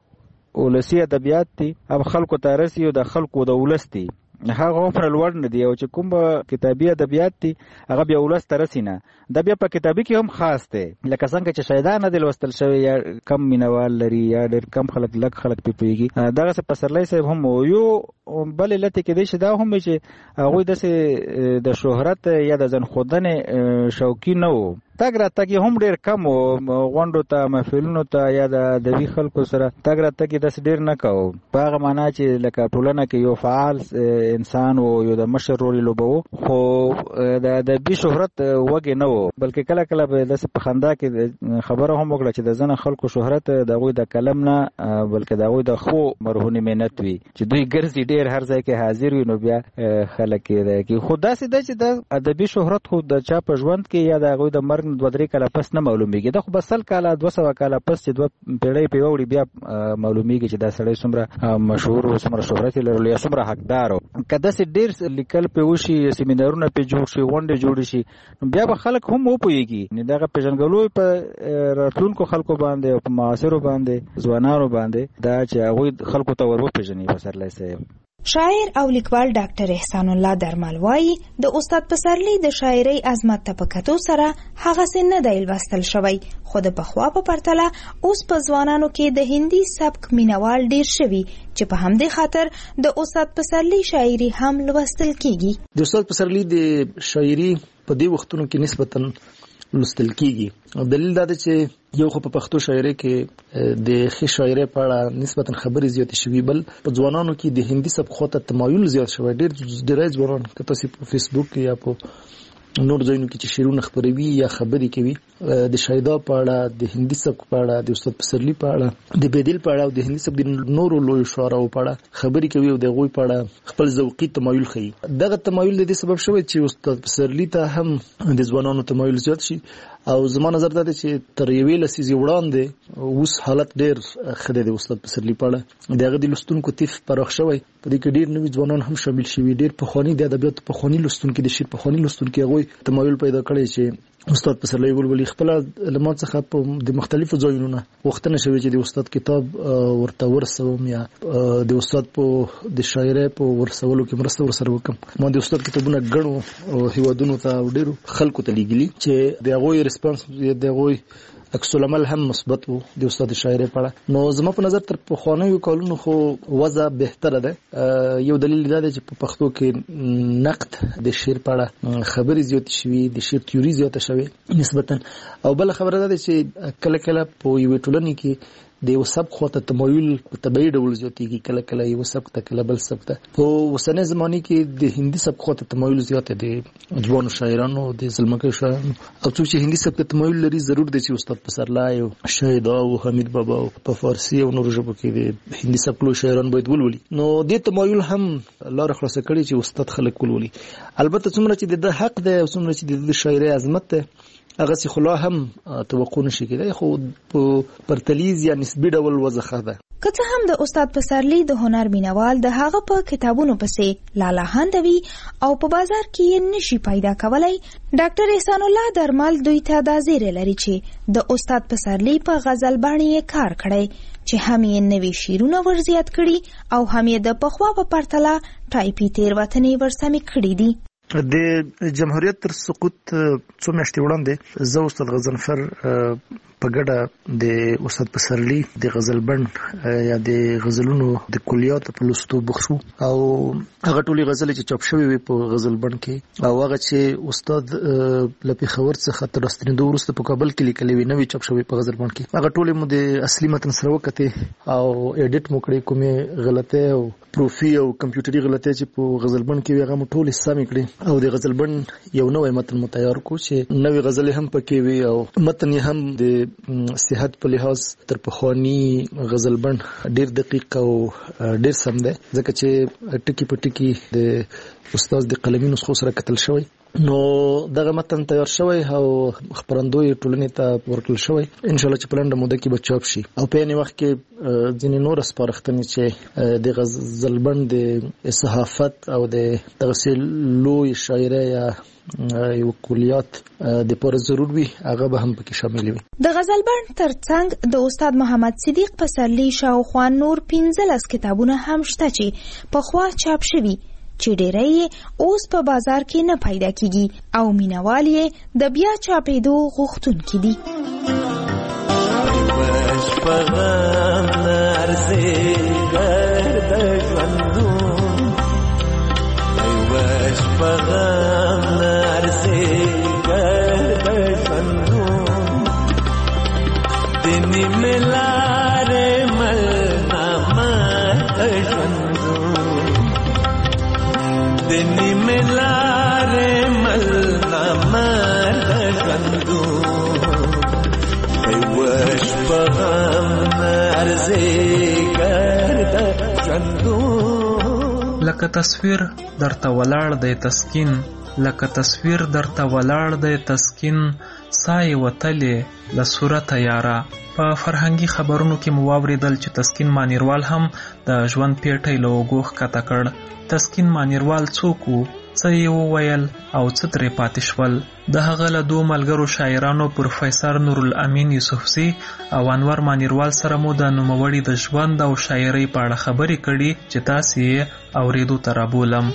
[SPEAKER 18] ولسي ادبیات دي اب خلکو ته رسي او د خلکو د ولس دي هغه پر لوړ نه دی او چې کوم کتابي ادبیات دي هغه بیا ولس ته رسي نه. دا بیا په کتابي کې هم خاص دی لکه څنګه چې شایده نه دی لوستل شوی یا کم مینوال لري یا ډېر کم خلک لږ خلک پې پوهېږي. دغسې پسرلی صاحب هم یو بلې لتې کېدی شي دا هم وي چې هغوی داسې د شهرت یا د ځان ښودنې شوقي نه وو. تګ راتګ یې هم ډېر کم و غونډو ته محفلونو ته یا د ادبي خلکو سره تګ راتګ یې داسې ډېر نه کوو په هغه معنا چې لکه ټولنه کې یو فعال انسان و یو د مشر رول یې لوبوو خو د ادبي شهرت وږې نه و بلکې کله کله به داسې په خندا کې خبره هم وکړه چې د ځنه خلکو شهرت د هغوی د کلم نه بلکې د هغوی د ښو مرهونې محنت وي چې دوی ګرځي ډېر هر ځای کې حاضر وي نو بیا خلک یې خو داسې ده چې د ادبي شهرت خو د چا په ژوند کې یا د هغوی د مرګ 2-3 کاله پس نه معلومیږي. دا خو بس 100 کاله 200 کاله پس چې 2 پیړۍ په وړي بیا معلومیږي چې دا سړی څومره مشهور او څومره شهرت لري یا څومره حقدار. کله چې ډیر لیکل په وشي سیمینارونه په جوړ شي غونډه جوړ شي بیا به خلک هم وپويږي نه دغه پیژنګلوي په راتلونکو خلکو باندې او په معاصرو باندې ځوانانو باندې دا چې هغه خلکو ته ورو پیژني پسرلی صاحب.
[SPEAKER 17] شاعر او لیکوال ډاکټر احسان الله درمل وایي د استاد پسرلی د شاعرۍ عظمت ته په کتو سره هغه څه نه دی لوستل شوی خو د پخوا په پرتله اوس په ځوانانو کې د هندي سبک مینوال ډیر شوي چې په همدې خاطر د استاد پسرلی شاعري هم لوستل کیږي.
[SPEAKER 14] د استاد پسرلی د شاعري په دې وختونو کې نسبتاً لوستل کیږي. دلیل دا دی چې یو خو په پښتو شاعرۍ کې د ښه شاعرۍ په اړه نسبتاً خبرې زیاتې شوي بل په ځوانانو کې د هندي سبک خواته تمایل زیات شوی. ډېری ځوانان که تاسې په فیسبوک یا په نور ځایونو کې چې شعرونه خپروي یا خبرې کوي د شایدا په اړه د هندي سبک په اړه د استاد پسرلی په اړه د بدیل په اړه او د هندي سبک د نورو لوی شاعرانو په اړه خبرې کوي او د هغوی په اړه خپل ذوقي تمایل ښیي. دغه تمایل د دې سبب شوی چې استاد پسرلی ته هم د ځوانانو تمایل زیات شي او زما نظر دا دی چې تر یوې لسیزې وړاندې اوس حالت ډېر ښه دی د استاد پسرلی په اړه. د هغه د لوستونکو طیف پراخ شوی په دې کې ډېر نوي ځوانان هم شامل شوي. ډېر پخواني د ادبیاتو پخواني لوستونکي د شعر پخواني لوستونکي هغوی تمایل پیدا کړی چې استاد پسرلی ولولي. خپل له ما څخه د مختلفو ځایونو نه غوښتنه شوې چې د استاد کتاب ورته ورسوم یا د استاد په د شاعرۍ په ورسولو کې مرسته ورسره وکړم. ما د استاد کتابونه ګڼو هیوادونو ته او ډېرو خلکو ته لیږلي چې د هغوی ریسپانس د هغوی عکس العمل هم مثبت وو د استاد شاعرۍ په اړه. نو زما په نظر تر پخوانیو کلونو خو وضع بهتره ده. یو دلیل دا دی چې په پښتو کې نقد د شعر په اړه خبرې زیاتې شوي د شعر تیوري زیاته شوې نسبتا. او بل خبره ده چې کله کله په یوې ټولنې کې د یو سبک خواته تمایل په طبیعي ډول زیاتېږي. کله کله یو سبک ته کله بل سبک ته. په اوسنۍ زمانه کې د هندي سبک خواته تمایل زیات دی د ځوانو شاعرانو د زلمکو شاعرانو او څوک چې هندي سبک ته تمایل لري ضرور دی چې استاد پسرلی او شهید او حمید بابا او په فارسی او نورو ژبو کې د هندي سبک لوی شاعران باید ولولي. نو دې تمایل هم لاره خلاصه کړي چې استاد خلک ولولي. البته څومره چې د حق دی او څومره چې د شاعرۍ عظمت دی هغه څه خلا هم توقع نشي کېدای خو په پرتلیز یا نسبي ډول وضع ده.
[SPEAKER 17] که څه هم د استاد پسرلی د هنر مینوال د هغه په کتابونو پسې لالاهندوي او په بازار کې یې نشي پیدا کولای ډاکټر احسان الله درمل دوی ته دا زیری لري چې د استاد پسرلی په غزل باندې کار کړی چې هم یې نوي شعرونه ورزیات کړي او هم یې د پخوا په پرتله ټایپي تېروتنې ورسمې کړي دي.
[SPEAKER 14] د جمهوریت تر سقوط څو میاشتې وړاندې زه استاد غضنفر په ګډه د استاد پسرلی د غزل بند یا د غزلونو د کلیاتو په لوستو بوخت شو او هغه ټولې غزلې چې چاپ شوې وي په غزل بند کې او هغه چې استاد له پېښور څخه تر راستنېدو وروسته په کابل کې لیکلې وي نوې چاپ شوې په غزل بند کې هغه ټولې مو د اصلي متن سره وکتې او ایډیټ مو کړې کومې غلطۍ او پروفي او کمپیوټري غلطۍ چې په غزل بند کې وي هغه مو ټولې سمې کړې او د غزل بند یو نوی متن مو تیار کړو چې نوې غزلې هم پکې وي او متن یې هم د صحت په لحاظ تر پخوانی غزل بند ډیر دقیق او ډیر سم دی ځکه چې ټکی په ټکی د استاد د قلمي نسخو سره کتل شوی. نو دغه متن تیار شوی او خبرندوی ټولنې ته ورکړل شوی ان شاء الله چې په لنډه موده کې به چاپ شي او په یوه وخت کې ځینې نور سپارښتنې چې د غزل بند د صحافت او د دغسې لوی شاعرۍ یا یو کلیات د پاره ضرور وي هغه به هم پکې شامل وي.
[SPEAKER 17] د غزل بند ترڅنګ د استاد محمد صدیق پسرلی شاوخوا نور 15 کتابونه هم شته چې پخوا چاپ شوي چې ډېری اوس په بازار کې نه پیدا کیږي او مینوال یې د بیا چاپېدو غوښتونکي دي.
[SPEAKER 20] دنی ملاره ملنا مات ژوندون دنی ملاره ملنا مات ژوندون وش پغم نرزی کرده ژوندون
[SPEAKER 13] لکه تصویر درته ولاړ دی تسکین لکه تصویر درته ولاړ دی تسکین سای وتلې له صورت یارا. په فرهنګي خبرونو کې مو واوریدل چې تسکین مانیروال هم د ژوند پیټی له اوږو ښکته کړ. تسکین مانیروال څوک و، څه یې وویل او څه ترې پاتې شول؟ د هغه له دوه ملګرو شاعرانو پروفیسر نورالامین یوسفزي او انور مانیروال سره مو د نوموړي د ژوند او شاعرۍ په اړه خبرې کړي چې تاسې یې اورېدو ته رابولم.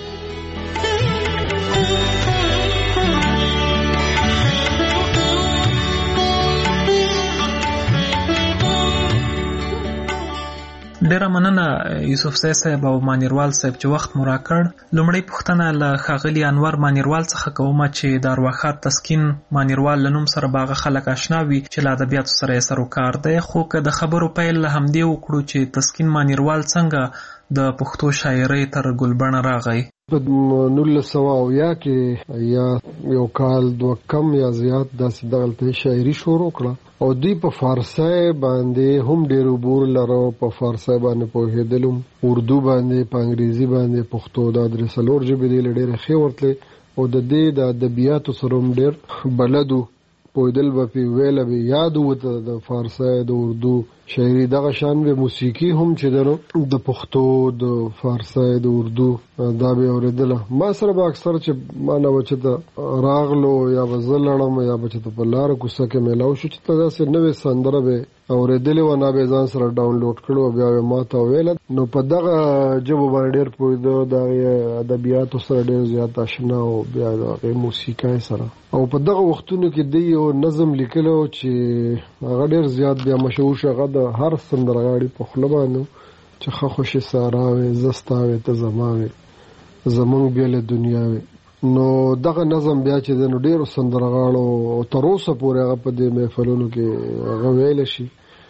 [SPEAKER 13] ډیره مننه یوسفزي صاحب او مانیروال صاحب چې وخت مو راکړ. لومړی پوښتنه له ښاغلي انور مانیروال څخه کوم چې د ارواښاد تسکین مانیروال له نوم سره باغه خلک آشنا وي چې له ادبیاتو سره یې سروکار دی، خو که د خبرو پیل له همدې وکړو چې تسکین مانیروال څنګه د پښتو شاعرۍ تر ګلبڼه راغی.
[SPEAKER 21] په 1900 کې یا یو کال دوه کم یا زیات داسې دغلته شاعري شروع کړه او دوی په فارسی باندې هم ډېر عبور لرو. په فارسی باندې پوهېدلم، اردو باندې، په انګریزي باندې، پښتو دا درې څلور ژبې دی له ډېرې ښې ورتلې او د دې د ادبیاتو سره هم ډېر بلد و. پوهېدل به پې ویله به یاد و د فارسی د اردو شاعري دغه شان به موسیقي هم چې ده نو د پښتو د فارسی د اردو دا به اورېدله. ما سره به اکثر چې ما نه به چې ته راغلو یا به زه لړم یا به چې ته په لاره کوڅه کې میلاو شو چې ته داسې نوې سندره به اورېدلې وه، نه به ځان سره ډاونلوډ کړو او بیا به ما ته ویله. نو په دغه ژبو باندې ډېر پوهېده، د هغې ادبیاتو سره ډېر زیات اشنا او بیا د هغې موسیقۍ سره. او په دغه وختونو کې دی یو نظم لیکلی و چې هغه ډېر زیات بیا مشهور شو. هغه د هر سندرغاړي په خوله باندې چې ښه خوشې سارا وې، زه ستا وې ته زما وې، زمونږ بیا له دنیا وې. نو دغه نظم بیا چې دی نو ډېرو سندرغاړو تر اوسه پورې هغه په دې محفلونو کې هغه ویلی شي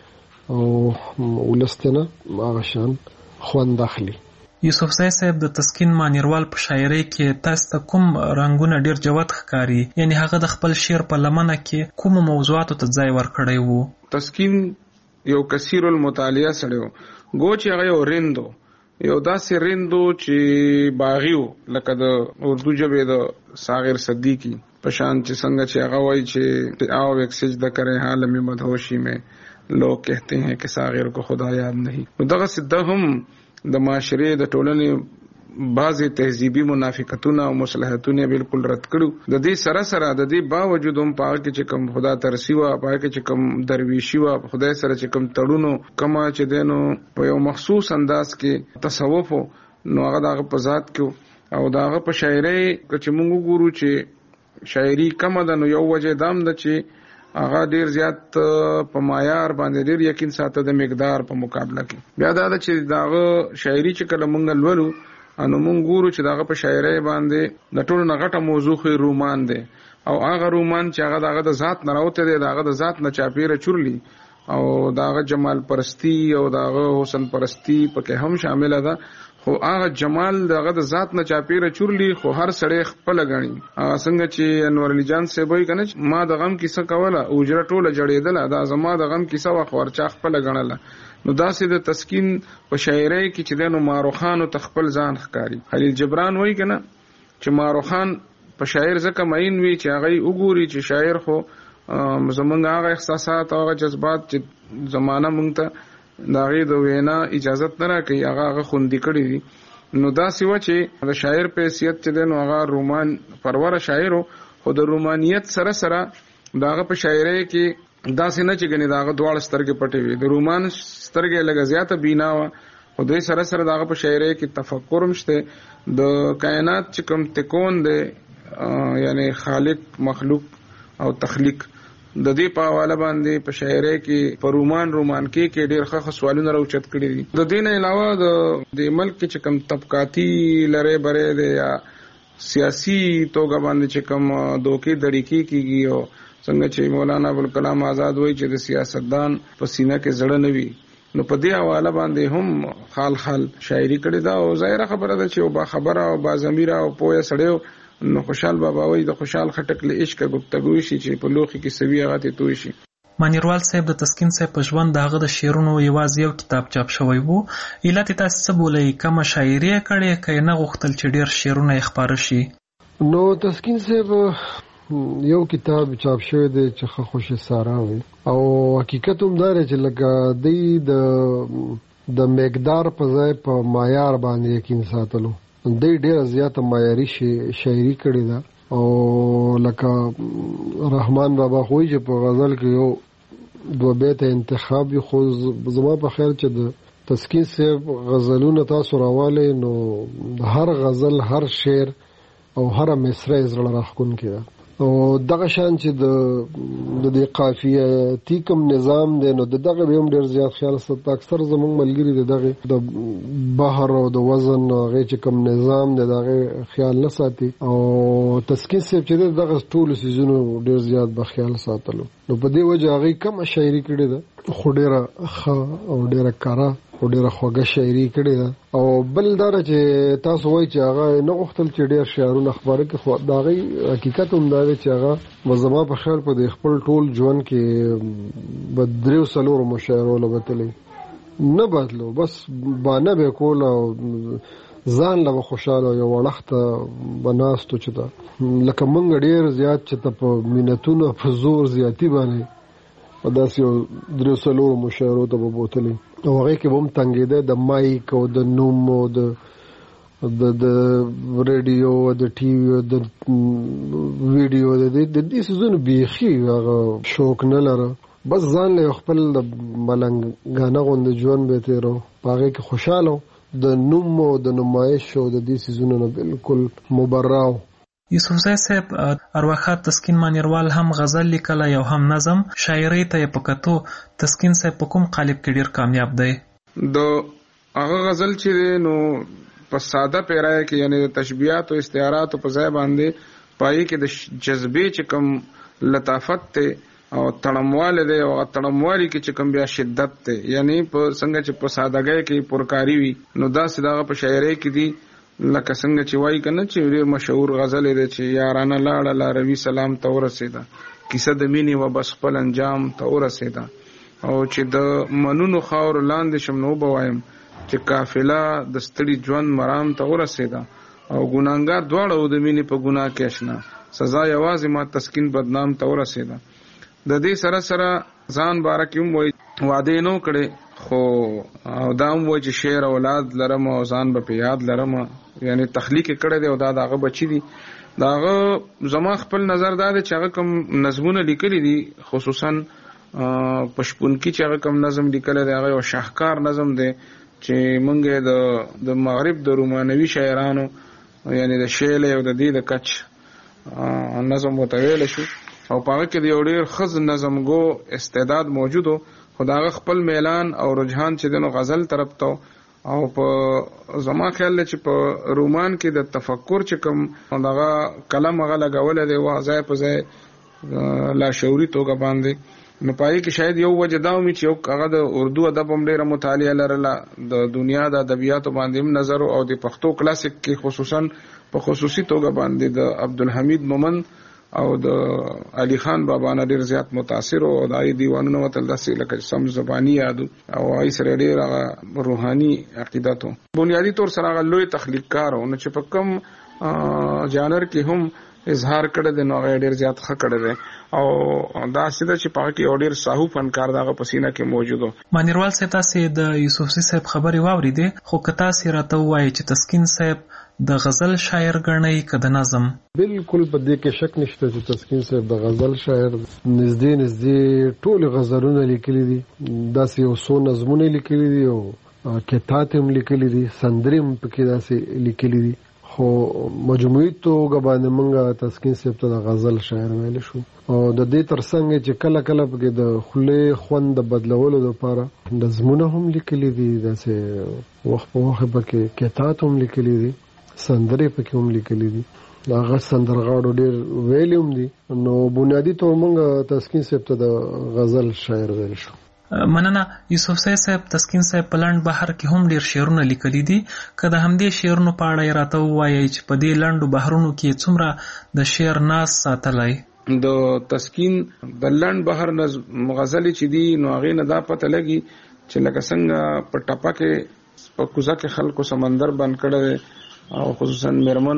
[SPEAKER 21] او ولس ته نه هغه شان خوند اخلي.
[SPEAKER 13] یوسفزي صاحب د تسکین مانیروال په شاعرۍ کې تاسو ته کوم رنګونه ډېر جوت ښکاري؟ یعنی هغه د خپل شعر په لمنه کې کومو موضوعاتو ته ځای ورکړی وو؟
[SPEAKER 15] تسکین یو کثیر المطالعه سړی و. گو چې هغه یو رندو، یو داسې رندو چې باغي و، لکه د اردو ژبې د ساغر صدیقي په شان چې څنګه چې هغه وایي چې آؤ ایک سجدہ کریں حال میں مدہوشی میں لوگ کہتے ہیں کہ ساغر کو خدا یاد نہیں. نو دغه سده هم د معاشرې د ټولنې بعضې تهذیبي منافقتونه او مصلحتونه بالکل رد کړو. د دې سره سره د دې باوجود هم په هغه کې چې کوم خدا ترسي وه، په هغه کې چې کوم درویشي وه، خدای سره چې کوم تړونو کومه چې دی نو په یو مخصوص انداز کې تصوف و، نو هغه د هغه په ذات کې او د هغه په شاعرۍ چې موږ وګورو چې شاعري کمه ده، نو یو وجه دا هم ده چې هغه ډیر زیات په معیار باندې ډیر یقین ساته د مقدار په مقابله کې. بیا دا ده چې داغه شاعري چې کله مونږ لولو انو مونږ ګورو چې داغه په شاعرۍ باندې د ټولو نه غټه موضوع خو رومان دی او هغه رومان چې هغه داغه د ذات نه راوته دی، داغه د ذات نه چاپیره چورلی او داغه جمال پرستی او داغه حسن پرستی پکې هم شامل ده. خو هغه جمال دغه د ذات نه چاپیره چورلی خو هر سړی خپل غني. څنګه چې انور علي جان صاحب وایي کنه ما د غم کیسه کوله اوجره ټوله جړېدله، دا زما د غم کیسه وا خورچا خپل غنله. نو داسې د تسکین په شاعرۍ کې چې دنو ماروخانو تخپل ځان ښکاری. خلیل جبران وایي کنه چې ماروخان په شاعر ځکه مین وی چې هغه وګوري چې شاعر خو زمونږ هغه احساسات او هغه جذبات چې زمانہ مونږ ته د هغې د وینا اجازت نه راکوي هغه خوندي کړي دي. نو داسې وه چې د شاعر په حیثیت چې دی نو هغه رومان پروره شاعر و، خو د رومانیت سره سره د هغه په شاعرۍ کې داسې نه چې ګنې د هغه دواړه سترګې پټې وي. د رومان سترګې لږه زیاته بینا وه، خو دوی سره سره د هغه په شاعرۍ کې تفکر هم شته. د کائنات چې کوم تکون دی یعنی خالق مخلوق او تخلیق د دې په حواله باندې په شاعرۍ کې په رومان کې ډېر ښه سوالونه راوچت کړي دي. د دې نه علاوه د ملک چې کوم طبقاتي لړۍ برۍ دی یا سیاسي توګه باندې چې کوم دوکې دړیکې کېږي او څنګه چې مولانا ابوالکلام آزاد وایي چې د سیاستدان په سینه کې زړه نه وي، نو په دې حواله باندې هم خال شاعري کړې ده. او ظاهره خبره ده چې یو باخبره او باضمیره او پوهه سړی نو خوشحال بابا وایي د خوشحال خټک له عشقه گفتگو شي چې په لوښي کې سوي هغه ته توی شي.
[SPEAKER 13] مانیروال صاحب د تسکین صاحب په ژوند د هغه د شعرونو یوازې یو کتاب چاپ شوی وو. علت یې تاسې څه بولئ؟ کومه شاعري یې کړې که یې نه غوښتل چې ډېر شعرونه یې خپاره شي؟
[SPEAKER 21] نو تسکین صاحب یو کتاب چاپ شوی دی چې خوش سارا وي او حقیقت هم دا چې لکه د مقدار په ځای په معیار باندې یقین ساتلو. دی ډیره زیاته معیاري شاعري کړې ده او لکه رحمان بابا خوی چې په غزل کې یو 2 بیته انتخاب یو خو زما په خیال چې د تسکین صاحب غزلونه تاسو راواله نو هر غزل هر شعر او هر مصرع زړه راخون کړه او دغه شان چې د قافیه کوم نظام دی نو دغه به هم ډیر زیات خیال سات اکثر زمونږ ملګری دغه د بحر او د وزن هغه چې کوم نظام دی دغه خیال نه ساتي او تسکین صاحب چې دغه ټول سيزونو ډیر زیات به خیال ساتلو نو په دې وجه هغه کوم شاعري کړې ده خو ډیره ښه او ډیره کارا او ډیره خوږه شاعري کړې ده او بل دا چې تاسو وایي چې هغه نه غوښتل چې ډیر شعرونه خبره کې خو دا غي حقیقت هم دا چې هغه مزما په خیال په خپل ټول ژوند کې بدریو سلور مشاعره لبتلې نه بدلو بس باندې به کول او ځان له خوشاله یو وړخت بناستو چې دا لکه مونږ ډیر زیات چې په مينتونو په زور زیاتی باندې داسې یو درې سلور مشاعرو ته به بوتلې او هغه کې هم تنګېده د مایک او د نوم او د ریډیو د ټي وي د ویډیو د دې سيزونو بيخي هغه شوق نه لره بس ځان له خپل ملنګانه غوند ژوند به تیرو هغه کې خوشاله د نوم او د نمایش او د دې سيزونو نه بالکل مبرراو.
[SPEAKER 13] یوسفزی صاحب ارواښاد تسکین مانیروال هم غزل لیکله یو هم نظم شاعرۍ ته یې په کتو تسکین صاحب په کوم قالب کې ډیر کامیاب دی؟
[SPEAKER 15] د هغه غزل چې نو په ساده پیرای کې یعنی تشبیهات او استعارات په ځای باندې پای کې د جذبې چې کوم لطافت ته او تړمواله دی او تړموالي کې چې کوم بیا شدت ته یعنی په څنګه چې په سادهګۍ کې پرکاری وي نو دا ساده په شاعرۍ کې دی لکه څنګه چې وایي کنه چې ډېر مشهور غزل دی چې یارانه لاړه لاروي سلام ته ورسېده کیسه د مینې و بس خپل انجام ته ورسېده او چې د منونو خاور لاندې شم نو بوایم چې قافله د ستړي ژوند مرام ته ورسېده او ګناهګار دواړه د مینې په ګناه کې آشنا سزا یوازې ما تسکین بدنام ته ورسېده. د دې سره سره ځان بارک هم وایي وعده نو کړي خو دا هم وایي چې شعر اولاد لرم او ځان به په یاد لرم یعنی تخلیق کړی دی او دا دغه بچی دی داغه زما خپل نظر دا دی چې هغه کوم نظمونه لیکلي دي خصوصا پشپونکی چې هغه کوم نظم لیکلی دی هغه یو شاهکار نظم دی چې مونږ د مغرب د رومانوي شاعرانو یعنی د شیل او د دې د کچ نظم وتویل شو او په هغه کې د یو ډېر ښه نظم گو استعداد موجودو خو د هغه خپل میلان او رجحان چې د غزل طرف ته او په زما خیال چې په رومان کې د تفکر چې کوم دغه کلم هغه لګول دی وا ځای په ځای لا شعوري توګه باندې نو پای کې شاید یو وجه دا ومي چې یو هغه د اردو ادب هم ډیره مطالعه لرله د دنیا د ادبیاتو باندې هم نظر او د پښتو کلاسیک کې خصوصا په خصوصي توګه باندې د عبدالحمید مومن او د علي خان بابا نه ډیر زیات متاثر او دای دیوانونه وتل داسې لکه سم زبانی یادو او ای سره ډیر روحاني عقیدتو بنیادی طور سره هغه لوی تخلیق کار او چې په کم جانر کې هم اظهار کړی دی نو هغه ډیر زیات ښه کړی دی او دا سیده چې پاکي او ډیر ساهو فنکار دغه پسینه کې موجودو.
[SPEAKER 13] مانیروال صاحب تاسو د یوسفزی صاحب خبري واوریدې خو کتا سره ته وایي چې تسکین صاحب د غزل شاعر ګڼي که د نظم؟
[SPEAKER 21] بالکل په دې کې شک نشته چې تسکین صاحب د غزل شاعر نږدې ټول غزلونه لیکلي دي داسې یو څو نظمونه لیکلي دي او کتاب هم لیکلي دي سندرې هم پکې داسې لیکلي دي خو مجموعي توګه باندې موږ تسکین صاحب ته د غزل شاعر ویل شو او د دې ترڅنګ چې کله کله پکې د خولې خوند د بدلولو لپاره نظمونه هم لیکلي دي داسې وخت په وخت پکې کتاب هم لیکلي دي سندرې پکې هم لیکلي دي هغه سندرغاړو ډېر ویلیوم دي نو بنیادی طور موږ تسکین صاحب ته د غزل شاعر ویل شو.
[SPEAKER 13] مننه. یوسفزی صاحب تسکین صاحب په لنډ بهر کې هم ډیر شعرونه لیکلي دي که د همدې شعرونو په اړه یې راته ووایئ چې په دې لنډو بهرونو کې څومره د شعر ناز ساتلی؟
[SPEAKER 15] د تسکین د لنډ بهر غزلې چې دي نو هغې نه دا پته لګي چې لکه څنګه په ټپه کې په کوزه کې خلکو سمندر بند کړی دی او خصوصا میرمنو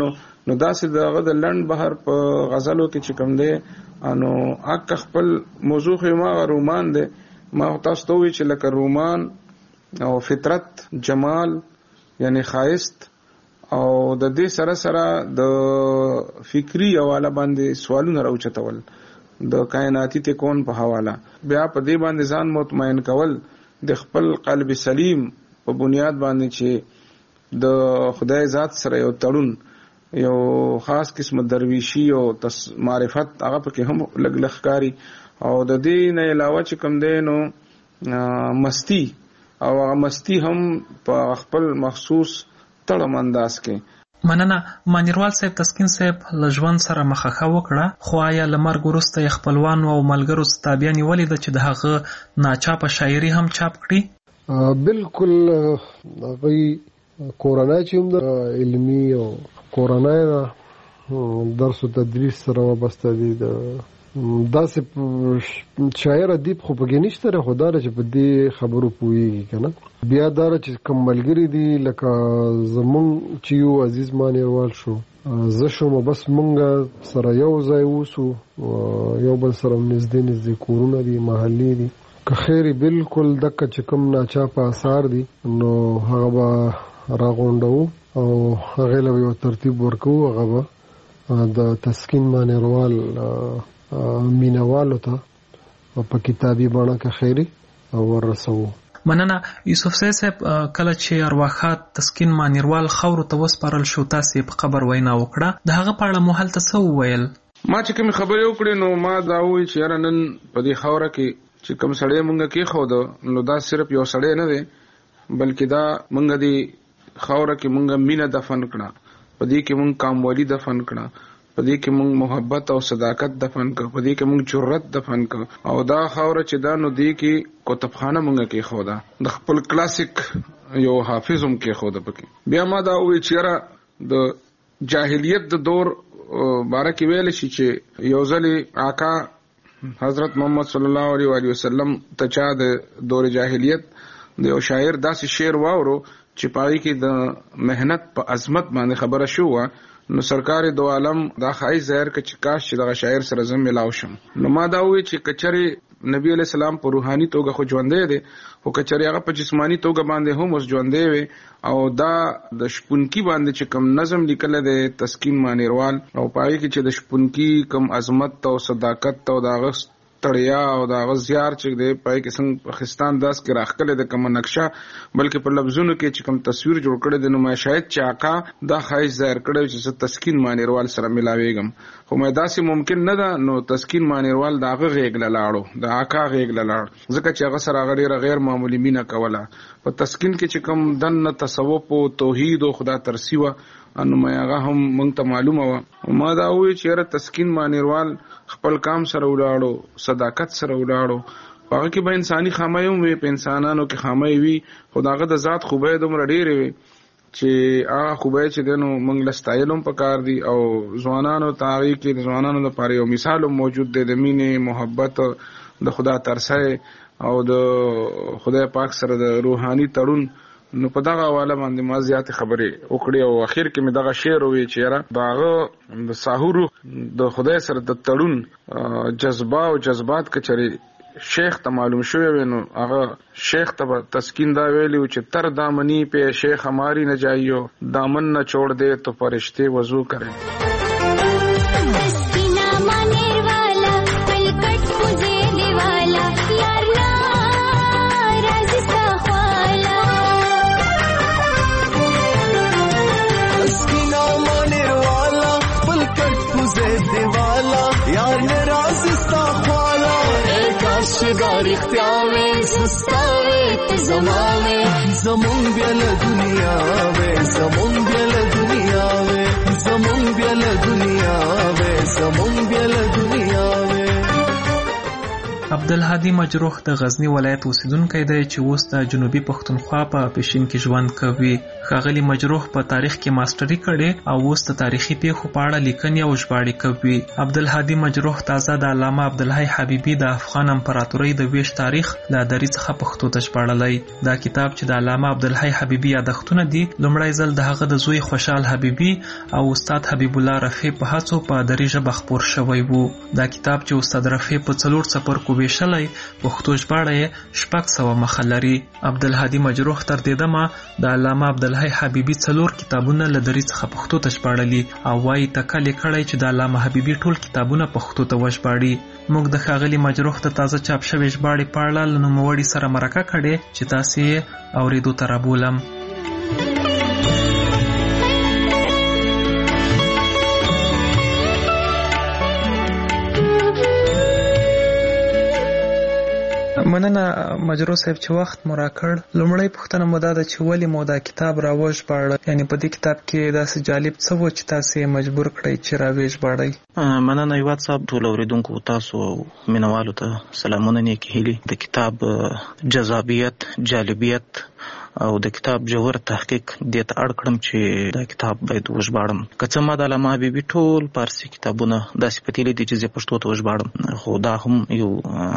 [SPEAKER 15] نو داسې دغه د لند بهر په غزلو کې چې کوم دی انو اک خپل موضوع ما رومان دی ما تاسو ته وی چې لکه رومان او فطرت جمال یعنی خایست او د دې سره سره د فکری حواله باندې سوالونه راوچتول د کائناتی تکون په حواله بیا په دې باندې ځان مطمئن کول د خپل قلب سلیم په بنیاد باندې چې د خدای ذات سره یو تړون یو خاص قسم درویشی او معرفت هغه پکې هم لګ لخکاری او د دې نه علاوه چې کوم دی نو مستی او هغه مستی هم په خپل مخصوص تړم انداز کې
[SPEAKER 13] مننه. مانیروال صاحب تسکین صاحب له ژوند سره مخه وکړه خو آیا له مرګ وروسته خپلوانو او ملګرو ستابیانې ولیده چې د هغه ناچاپه شاعري هم چاپ کړي؟
[SPEAKER 21] بالکل هغوی کورنۍ چې هم د علمي او کورنۍ د درس او تدریس سره وابسته دي داسې شاعر ادیب خو پکې نشته خو دا چې په دې خبرو پوهېږي که نه بیا دا چې کوم ملګري دي لکه زمونږ چې یو عزیز مانیروال شو زه شوم بس مونږ سره یو ځای اوسو یو بل سره نږدې کورونه دي محلي دي که خیر بالکل دکه چې کوم ناچاپه اثار دي نو هغه به راغونډو او هغې له یو ترتیب ورکوو هغه به د تسکین مانیروال مینوالو ته په کتابي بڼه کې خیری ورسوو.
[SPEAKER 13] مننه. یوسف صاحب کله چې ارواښاد تسکین مانیروال خاورو ته وسپارل شو تاسې په قبر وینا وکړه د هغه په اړه مو هلته څه وویل؟
[SPEAKER 15] ما چې کومې خبرې وکړې نو ما دا وویل چې یاره نن په دې خاوره کې چې کوم سړی مونږ کېښود نو دا صرف یو سړی نه دی بلکې دا مونږ دې خاوره کې مونږ مینه دفن کړه په دې کې مونږ کاموالي دفن کړه په دې کې مونږ محبت او صداقت دفن کړ په دې کې مونږ جرأت دفن کړ او دا خاوره چې دا نو دې کې کتابخانه مونږ کې خوده د خپل کلاسیک یو حافظ هم کې خوده پکې. بیا ما دا وی چې د جاهلیت د دور باره کې ویل شي چې یو ځل آقا حضرت محمد صلی الله علیه وسلم ته چا د دور جاهلیت د یو شاعر داسې شعر واورو چې پای کې د مهنت په عظمت باندې خبره شو نو سرکار دو عالم دا خای زهر ک چې کاش چې دا شاعر سره زم ملاو شم. نو ما دا وی چې کچره نبی علیہ السلام په روحاني توګه خو ژوندې دي او کچره هغه په جسمانی توګه باندې هم اوس ژوندې وي او دا د شپونکی باندې چې کم نظم لیکل دی تسکین مانیروال او پای کې چې د شپونکی کم عظمت او صداقت او دا غس تړیا او دا غزيار چې دی پای کې څنګه پاکستان داس کې راخکله د کوم نقشه بلکې په لفظونو کې چې کوم تصویر جوړ کړی د نو ما شاید چې آقا دا خایز ظاهر کړی چې تسکین مانیروال سره ملاويږم خو مې داسې ممکن نه ده نو تسکین مانیروال داغه غېګل لاړو د آقا غېګل لاړ ځکه چې هغه سره غیر غیر معمولی مینه کوله په تسکین کې چې کوم دنه تصوف او توحید او خدا ترسیوه انو مې هغه هم مونږ ته معلومه و ما دا وی چې تسکین مانیروال خپل کام سره ولاړو صداقت سره ولاړو هغه کې به انساني خامۍ وي په انسانانو کې خامۍ وي خداغه د ذات خوبه دومره ډېرې وي چې هغه خوبه چې دنو مونږ لستایلم پکار دي او ځوانانو تاغي کې د ځوانانو لپاره یو مثال موجود دی د مینې محبت د خدا ترسه او د خدای پاک سره د روحاني تړون نو په دغه حواله باندې ما زیات خبرې وکړې او اخر کې مې دغه شعر وی چې را داغه د ساحور د خدای سره د تړون جذبه او جذبات کچري شیخ ته معلوم شوی نو هغه شیخ ته تسکین دا ویلی چې تر دامنی په شیخ ہماری نہ جائیو دامن نہ چھوڑ دے تو فرشتے وضو کریں.
[SPEAKER 20] شگار اختیاوے سستاوے تزماوے زمون بیل دنیا وے زمون بیل دنیا وے زمون بیل دنیا وے زمون بیل دنیا وے.
[SPEAKER 13] عبدالهادي مجروح د غزنی ولایت اوسیدونکی دی چې اوس د جنوبي پښتونخوا په پښین کې ژوند کوي. ښاغلي مجروح په تاریخ کې ماستري کړې او اوس د تاریخي پیښو په اړه لیکنې او ژباړې کوي. عبدالهادي مجروح تازه د علامه عبدالحی حبیبي د افغان امپراتورۍ د ویش تاریخ له دري څخه پښتو ته ژباړلی. دا کتاب چې د علامه عبدالحی حبیبي یادښتونه دي لومړی ځل د هغه د زوی خوشحال حبیبي او استاد حبیب الله رفیع په هڅو په دري ژبه خپور شوی و. دا کتاب چې استاد رفیع په 4 څپرکو ویشلی پښتو ژباړه یې 600 مخه لري. عبدالهادي مجروح تر دې دمه د علامه عبدالحی حبیبي 4 کتابونه له دري څخه پښتو ته ژباړلي او وایي تکل یې کړی چې د علامه حبیبي ټول کتابونه پښتو ته وژباړي. موږ د ښاغلي مجروح د تازه چاپ شوې ژباړې په اړه له نوموړي سره مرکه کړې چې تاسې یې اورېدو ته رابولم. مننه مجروح صاحب چې وخت مو راکړ. لومړی پوښتنه مو دا ده چې ولې مو دا کتاب راوژباړه، یعنې په دې کتاب کې داسې جالب څه و چې تاسې یې مجبور کړئ چې راوژباړئ؟
[SPEAKER 16] مننه هیواد صاحب، ټول اوریدونکو تاسو مینوالو ته سلامونه نیکې هیلې. د کتاب جذابیت، جالبیت او د کتاب جوهر تحقیق دې ته اړ کړم چې دا کتاب باید وژباړم. که څه ما د علامه حبیبي ټول فارسي کتابونه داسې پتیلي دي چې زه پښتو ته وژباړم، خو دا هم یو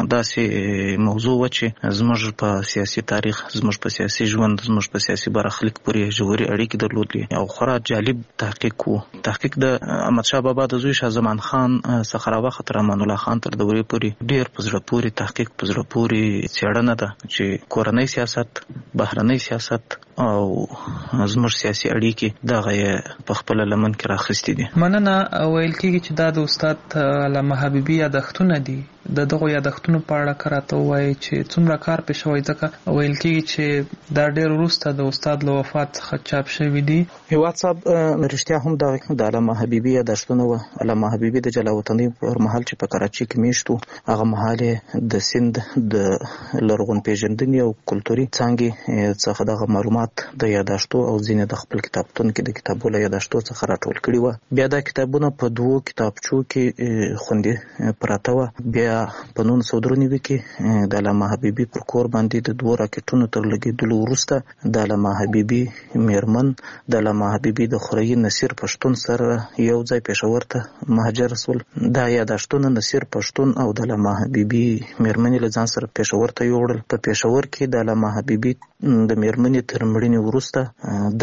[SPEAKER 16] داسې موضوع و چې زموږ په سیاسي تاریخ، زموږ په سیاسي ژوند، زموږ په سیاسي برخلیک پورې ژورې اړیکې درلودلې او خورا جالب تحقیق و. تحقیق د احمدشاه بابا د زوی شاه زمان خان څخه راوخت تر امان الله خان تر دورې پورې ډېر په زړه پورې تحقیق، په زړه پورې څېړنه ده چې کورنۍ سیاست، بهرنۍ سیاست او زموږ سیاسي اړیکې دغه یې په خپله لمن کې راخیستې دي.
[SPEAKER 13] مننه. ویل کېږي چې دا د استاد علامه حبیبي یادښتونه دي. د دغو یادښتونو په اړه که راته ووایي چې څومره کار پې شوی، ځکه ویل کېږي چې دا ډېر وروسته د استاد له وفات څخه چاپ شوي دي.
[SPEAKER 16] هیواد صاحب رښتیا هم د علامه حبیبي یادښتونه وه. علامه حبیبي د جلا وطنۍ پر مهال چې په کراچۍ کې میشت و، هغه مهال یې د سند د لرغون پیژندنې او کلتوري څانګې څخه دغه معلومات د یادښتو او ځینې د خپل کتابتون کې د کتابو له یادښتو څخه راټول کړي وه. بیا دا کتابونه په 2 کتابچو کې خوندي پراته وه. بیا په 1993 کې د علامه حبیبي پر کور باندې د 2 راکټونو تر لګېدلو وروسته د علامه حبیبي میرمن د علامه حبیبي د خوريي نصیر پښتون سره یو ځای پېښور ته مهاجر شول. دا یادښتونه نصیر پښتون او د علامه حبیبي میرمنې له ځان سره پېښور ته یوړل. په پېښور کې د علامه حبیبي د میرمنې تر مړینې وروسته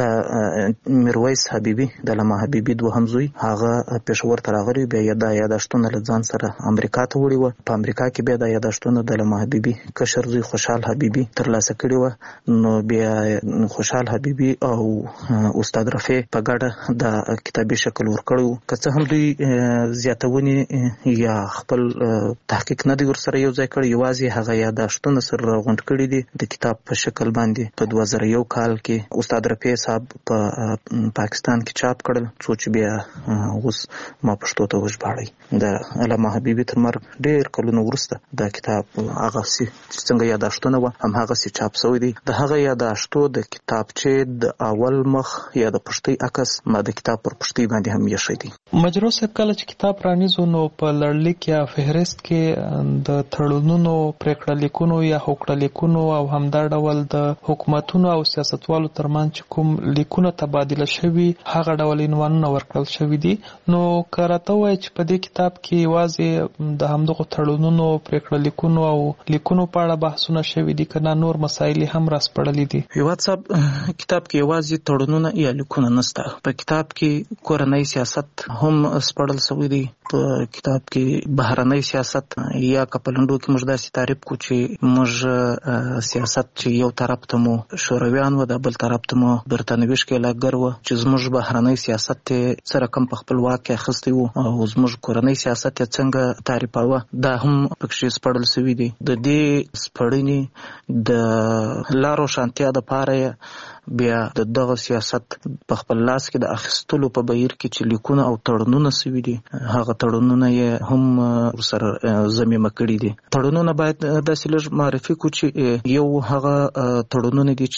[SPEAKER 16] د میرویس حبیبي د علامه حبیبي دوهم زوی هغه پېښور ته راغلی. بیا دا یادښتونه له ځان سره امریکا ته وړي وه. په امریکا کې بیا د یادښتونو د علامه حبیبي کشر زوی خوشحال حبیبي ترلاسه کړي وه. نو بیا خوشحال حبیبي او استاد رفیع په ګډه د کتابي شکل ورکړی و. که څه هم دوی زیاتونې یا خپل تحقیق نه دی ورسره یو ځای کړی، یوازې هغه یادښتونه سره راغونډ کړي دي د کتاب په شکل باندې. په 2001 کال کې استاد رفیع صاحب په پاکستان کې چاپ کړل، څو چې بیا اوس ما پښتو ته وژباړی. د علامه حبیبي تر مرګ ډېر کلونه وروسته دا کتاب هغه څنګه یادښتونه وه هم هغسې چاپ شوی دی. د هغه یادښتو د کتابچې د اول مخ یا د پښتۍ عکس ما د کتاب پر پښتۍ باندې هم ایښی دی.
[SPEAKER 13] مجروح صاحب کله چې کتاب پرانیزو نو په لړلیک یا فهرست کې د تړونونو، پرېکړه لیکونو یا هوکړه لیکونو او همدا ډول د حکومتونو او سیاستوالو ترمنځ چې کوم لیکونه تبادله شوي هغه ډول عنوانونه ورکړل شوي دي. نو که راته ووایي چې په دې کتاب کې یوازې د همدغو تړونونو، پرېکړه لیکونو او لیکونو په اړه بحثونه شوي دي که نه نور مسایل هم راسپړلي دي؟
[SPEAKER 16] هیواد صاحب کتاب کې یوازې تړونونه یا لیکونه نشته. په کتاب کې کورنۍ سیاست هم سپړل شوی دی. په کتاب کې بهرنۍ سیاست یا که په لنډو کې موږ داسې تعریف کړو چې موږ سیاست چې یو طرف ته مو شورویان و، د بل طرف ته مو برتانوي ښکېلاکګر و، چې زموږ بهرنۍ سیاست یې څه رقم په خپل واک کې اخیستی و او زموږ کورنۍ سیاست یې څنګه تعریفاوه، دا هم پکښې سپړل شوي دي. د دې سپړنې د لا روښانتیا دپاره بیا د دغه سیاست په خپل لاس کې د اخیستلو په بهیر کې چې لیکونه او تړونونه شوي دي، هغه تړونونه یې هم ورسره ضمیمه کړي دي. تړونونه باید داسې لږ معرفي کړو چې یو هغه تړونونه دي چې نیغ په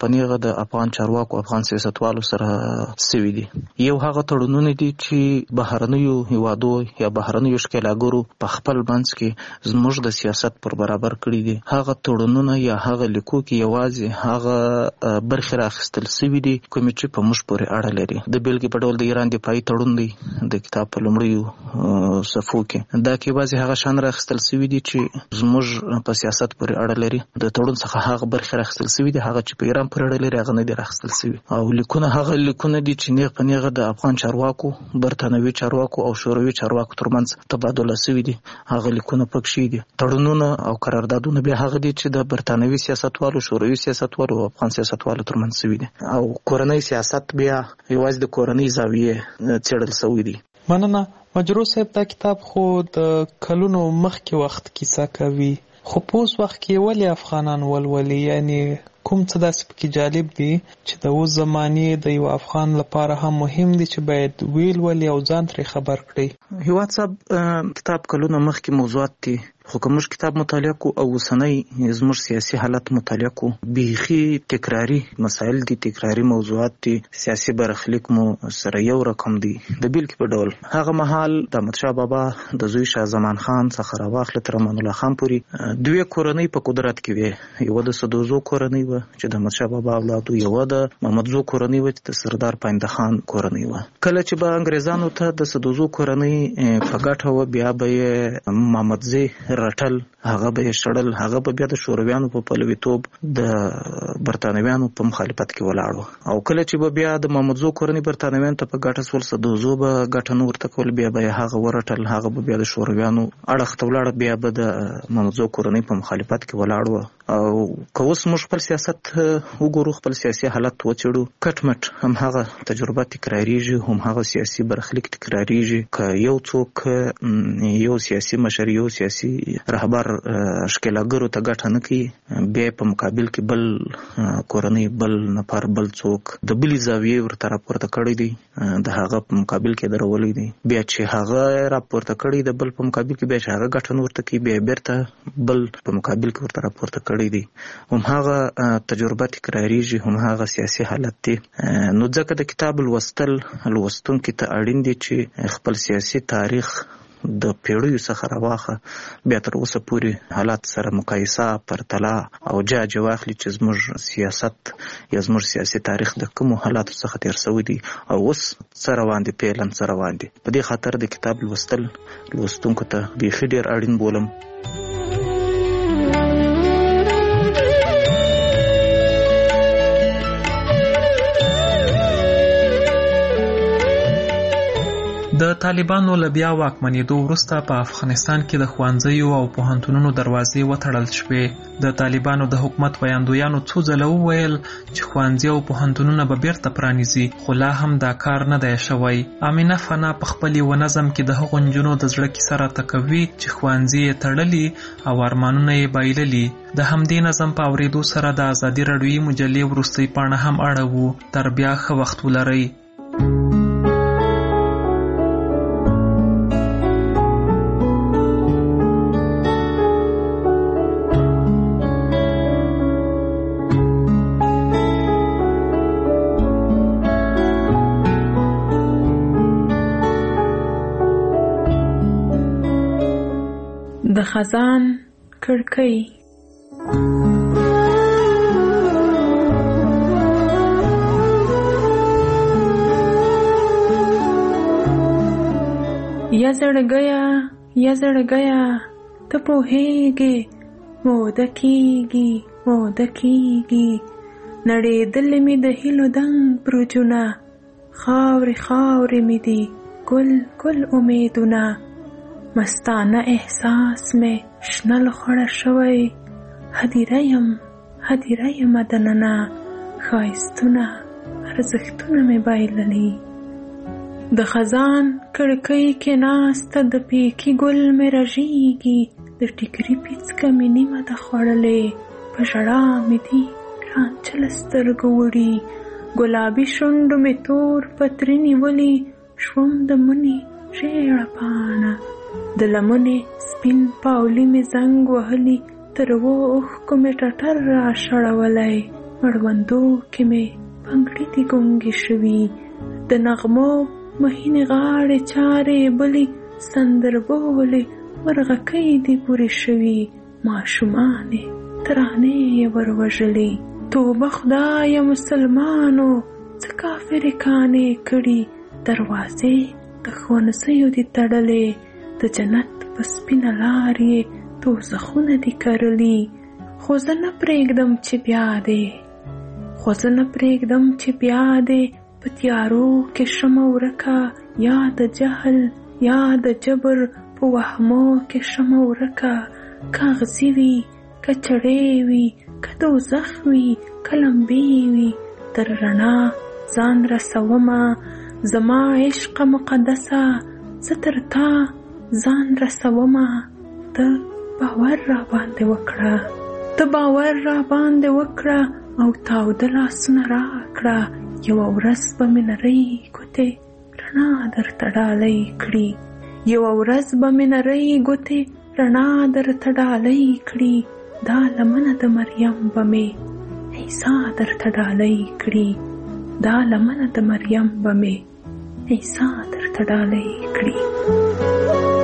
[SPEAKER 16] په نیغه د افغان چارواکو افغان سیاستوالو سره سوي دي. یو هغه تړونونه دي چې بهرنیو هیوادو یا بهرنیو ښکېلاګرو په خپل منځ کې زموږ د سیاست پر برابر کړي دي. هغه تړونونه یا هغه لیکو کې یوازې هغه برخې راخیستل سوي دي کومې چې په موږ پورې اړه لري. د بیلګې په ډول د ایران دفاعي تړون دی د کتاب په لومړیو صفحو کې، دا کې یوازې هغه شان راخیستل سوي دي چې زموږ په سیاست پورې اړه لري. د تړون څخه هغه برخې راخیستل سوي دي هغه چې په ایران پورې اړه لري هغه نه دي راخیستل سوي. او لیکونه هغه لیکونه دي چې نیغ په نیغه د افغان چارواکو، برتانوي چارواکو او شوروي چارواکو ترمنځ تبادله سوي دي. هغه لیکونه پکښې دي. تړونونه او قراردادونه بیا هغه دي چې د برتانوي سیاستوالو، شوروي سیاستوالو او افغان سیاستوالو ترمنځ سوي دي. او کورنۍ سیاست بیا یوازې د کورنۍ زاویې څېړل سوي دي.
[SPEAKER 13] مننه. مجروح صاحب، دا کتاب خو د کلونو مخکې وخت کیسه کوي، خو په اوس وخت کې ولې افغانان ولولي؟ یعنی کوم څه داسې پکې جالب دي چې د اوس زمانې د یو افغان لپاره هم مهم دي چې باید ولولي او ځان ترې خبر کړي؟
[SPEAKER 16] هیواد صاحب کتاب کلونه مخکې موضوعات دي، خو که موږ کتاب مطالعه کو او اوسنی زموږ سیاسي حالت مطالعه کو، بیخي تکراری مسایل دي، تکراری موضوعات دي، سیاسي برخلیک مو سره یو رقم دي. د بیلګې په ډول هغه مهال د احمدشاه بابا د زوی شاه زمان خان څخه راواخله تر امان الله خان پورې دوی کورنۍ په قدرت کې وي. یو د سدوزو کورنۍ و چې د احمدشاه بابا اولاد، یو د محمدزو کورنۍ و چې د سردار پاینده خان کورنۍ و. کله چې به انګریزانو ته د سدوزو کورنۍ په ګټه و، بیا به محمدزی رټل، هغه به شړل، هغه به بیا د شورویانو په پلویتوب د برتانویانو په مخالفت کې ولاړ. او کله چې به بیا د محمدزو کورنۍ برتانویانو ته په ګټه سول، سدوزو به ګټه نه ورته کول، بیا به هغه ورټل، هغه به بیا د شورویانو اړخ ته ولاړ، بیا به د محمدزو کورنۍ په مخالفت کې ولاړ و. او که اوس موږ خپل سیاست وګورو، خپل سیاسي حالت وڅېړو، کټ مټ هم هغه تجربه تکراریږي، هم هغه سیاسي برخلیک تکراریږي. که یو څوک، یو سیاسي مشر، یو سیاسي رهبر ښکېلاګرو ته ګټه نه کوي، بیا په مقابل کې بل کورنۍ، بل نفر، بل څوک د بلې زاویې ورته راپورته کړی دی، د هغه په مقابل کې درولی دی. بیا چې هغه راپورته کړی د بل په مقابل کې، بیا چې هغه ګټه نه ورته کوي، بیا بیرته بل په مقابل کې ورته راپورته کړی دی. هم هغه تجربه تکراریږي، هم هغه سیاسي حالت دی. نو ځکه د کتاب لوستونکي ته اړین دي چې خپل سیاسي تاریخ د پیړیو څخه راواخه، بیا تر اوسه پورې حالات سره مقایسه، پرتله او جاج واخلي چې زموږ سیاست یا زموږ سیاسي تاریخ د کومو حالاتو څخه تیر شوی دی او اوس څه روان دي، پیلن څه روان دي. په دې خاطر د کتاب لوستونکو ته بیخي ډېر اړین بولم.
[SPEAKER 13] د طالبانو له بیا واکمنېدو وروسته په افغانستان کې د ښوونځیو او پوهنتونونو دروازې وتړل شوې. د طالبانو د حکومت ویاندویانو څو ځله وویل چې ښوونځي او پوهنتونونه به بیرته پرانیزي، خو لا هم دا کار نه دی شوی. امینه فنا په خپل یو نظم کې د هغو نجونو د زړه کیسه راته کوي چې ښوونځي یې تړلي او ارمانونه یې بایللي. د همدې نظم په اورېدو سره د ازادي راډیویي مجلې وروستۍ پاڼه هم اړوو. تر بیا ښه وخت ولرئ.
[SPEAKER 6] د خزان کړکۍ. یا زړګیا ته پوهېږې موده کېږي نړېدلې مې د هیلو دنګ برجونه، خاورې مې دي ګل امیدونه، مستانه احساس مې شنه لخوړه شوی، هدیره یم دننه، ښایستونه ارزښتونه مې بایللي. د خزان کړکۍ کې ناسته د پیکي ګل مې رژیږي، د ټیکري پیڅکه مې نیمه ده خوړلې، په ژړا مې دي رانچه له سترګو وړي، ګلابي شونډو مې تور پتري نیولي، شوم د مني ژېړه پاڼه، د لمنې سپین پاولي مې زنګ وهلي، تر اوښکو مې ټټر را شړولی، مړوندو کې مې پنګړې دي ګونګې شوي، د نغمو مهینې غاړې چارې بلې سندربولې مرغکۍ دي پورې شوي، ماشومانې ترانې یې وروژلې. توبه خدایه مسلمانو څه کافرې کانې کړي، دروازې د ښوونځیو دي تړلې، د جنت په سپینه لار یې دوزخونه دي کرلي. خو زه نه پرېږدم چې بیا دې په تیارو کې شمه ورکه، یا د جهل یا د جبر په وهمو کې شمه ورکه. کاغذي وي که چړې وي که دوزخ وي که لمبې وي، تر رڼا ځان رسومه زما عشق مقدسه، زه تر تا ځان رسومه. ته باور را باندې وکړه او تاوده لاسونه راکړه، یوه ورځ به مې نرۍ ګوتې رڼا درته ډالۍ کړي، دا لمنه د مریم به مې عیسی درته ډالۍ کړي، عیسی درته ډالۍ کړي.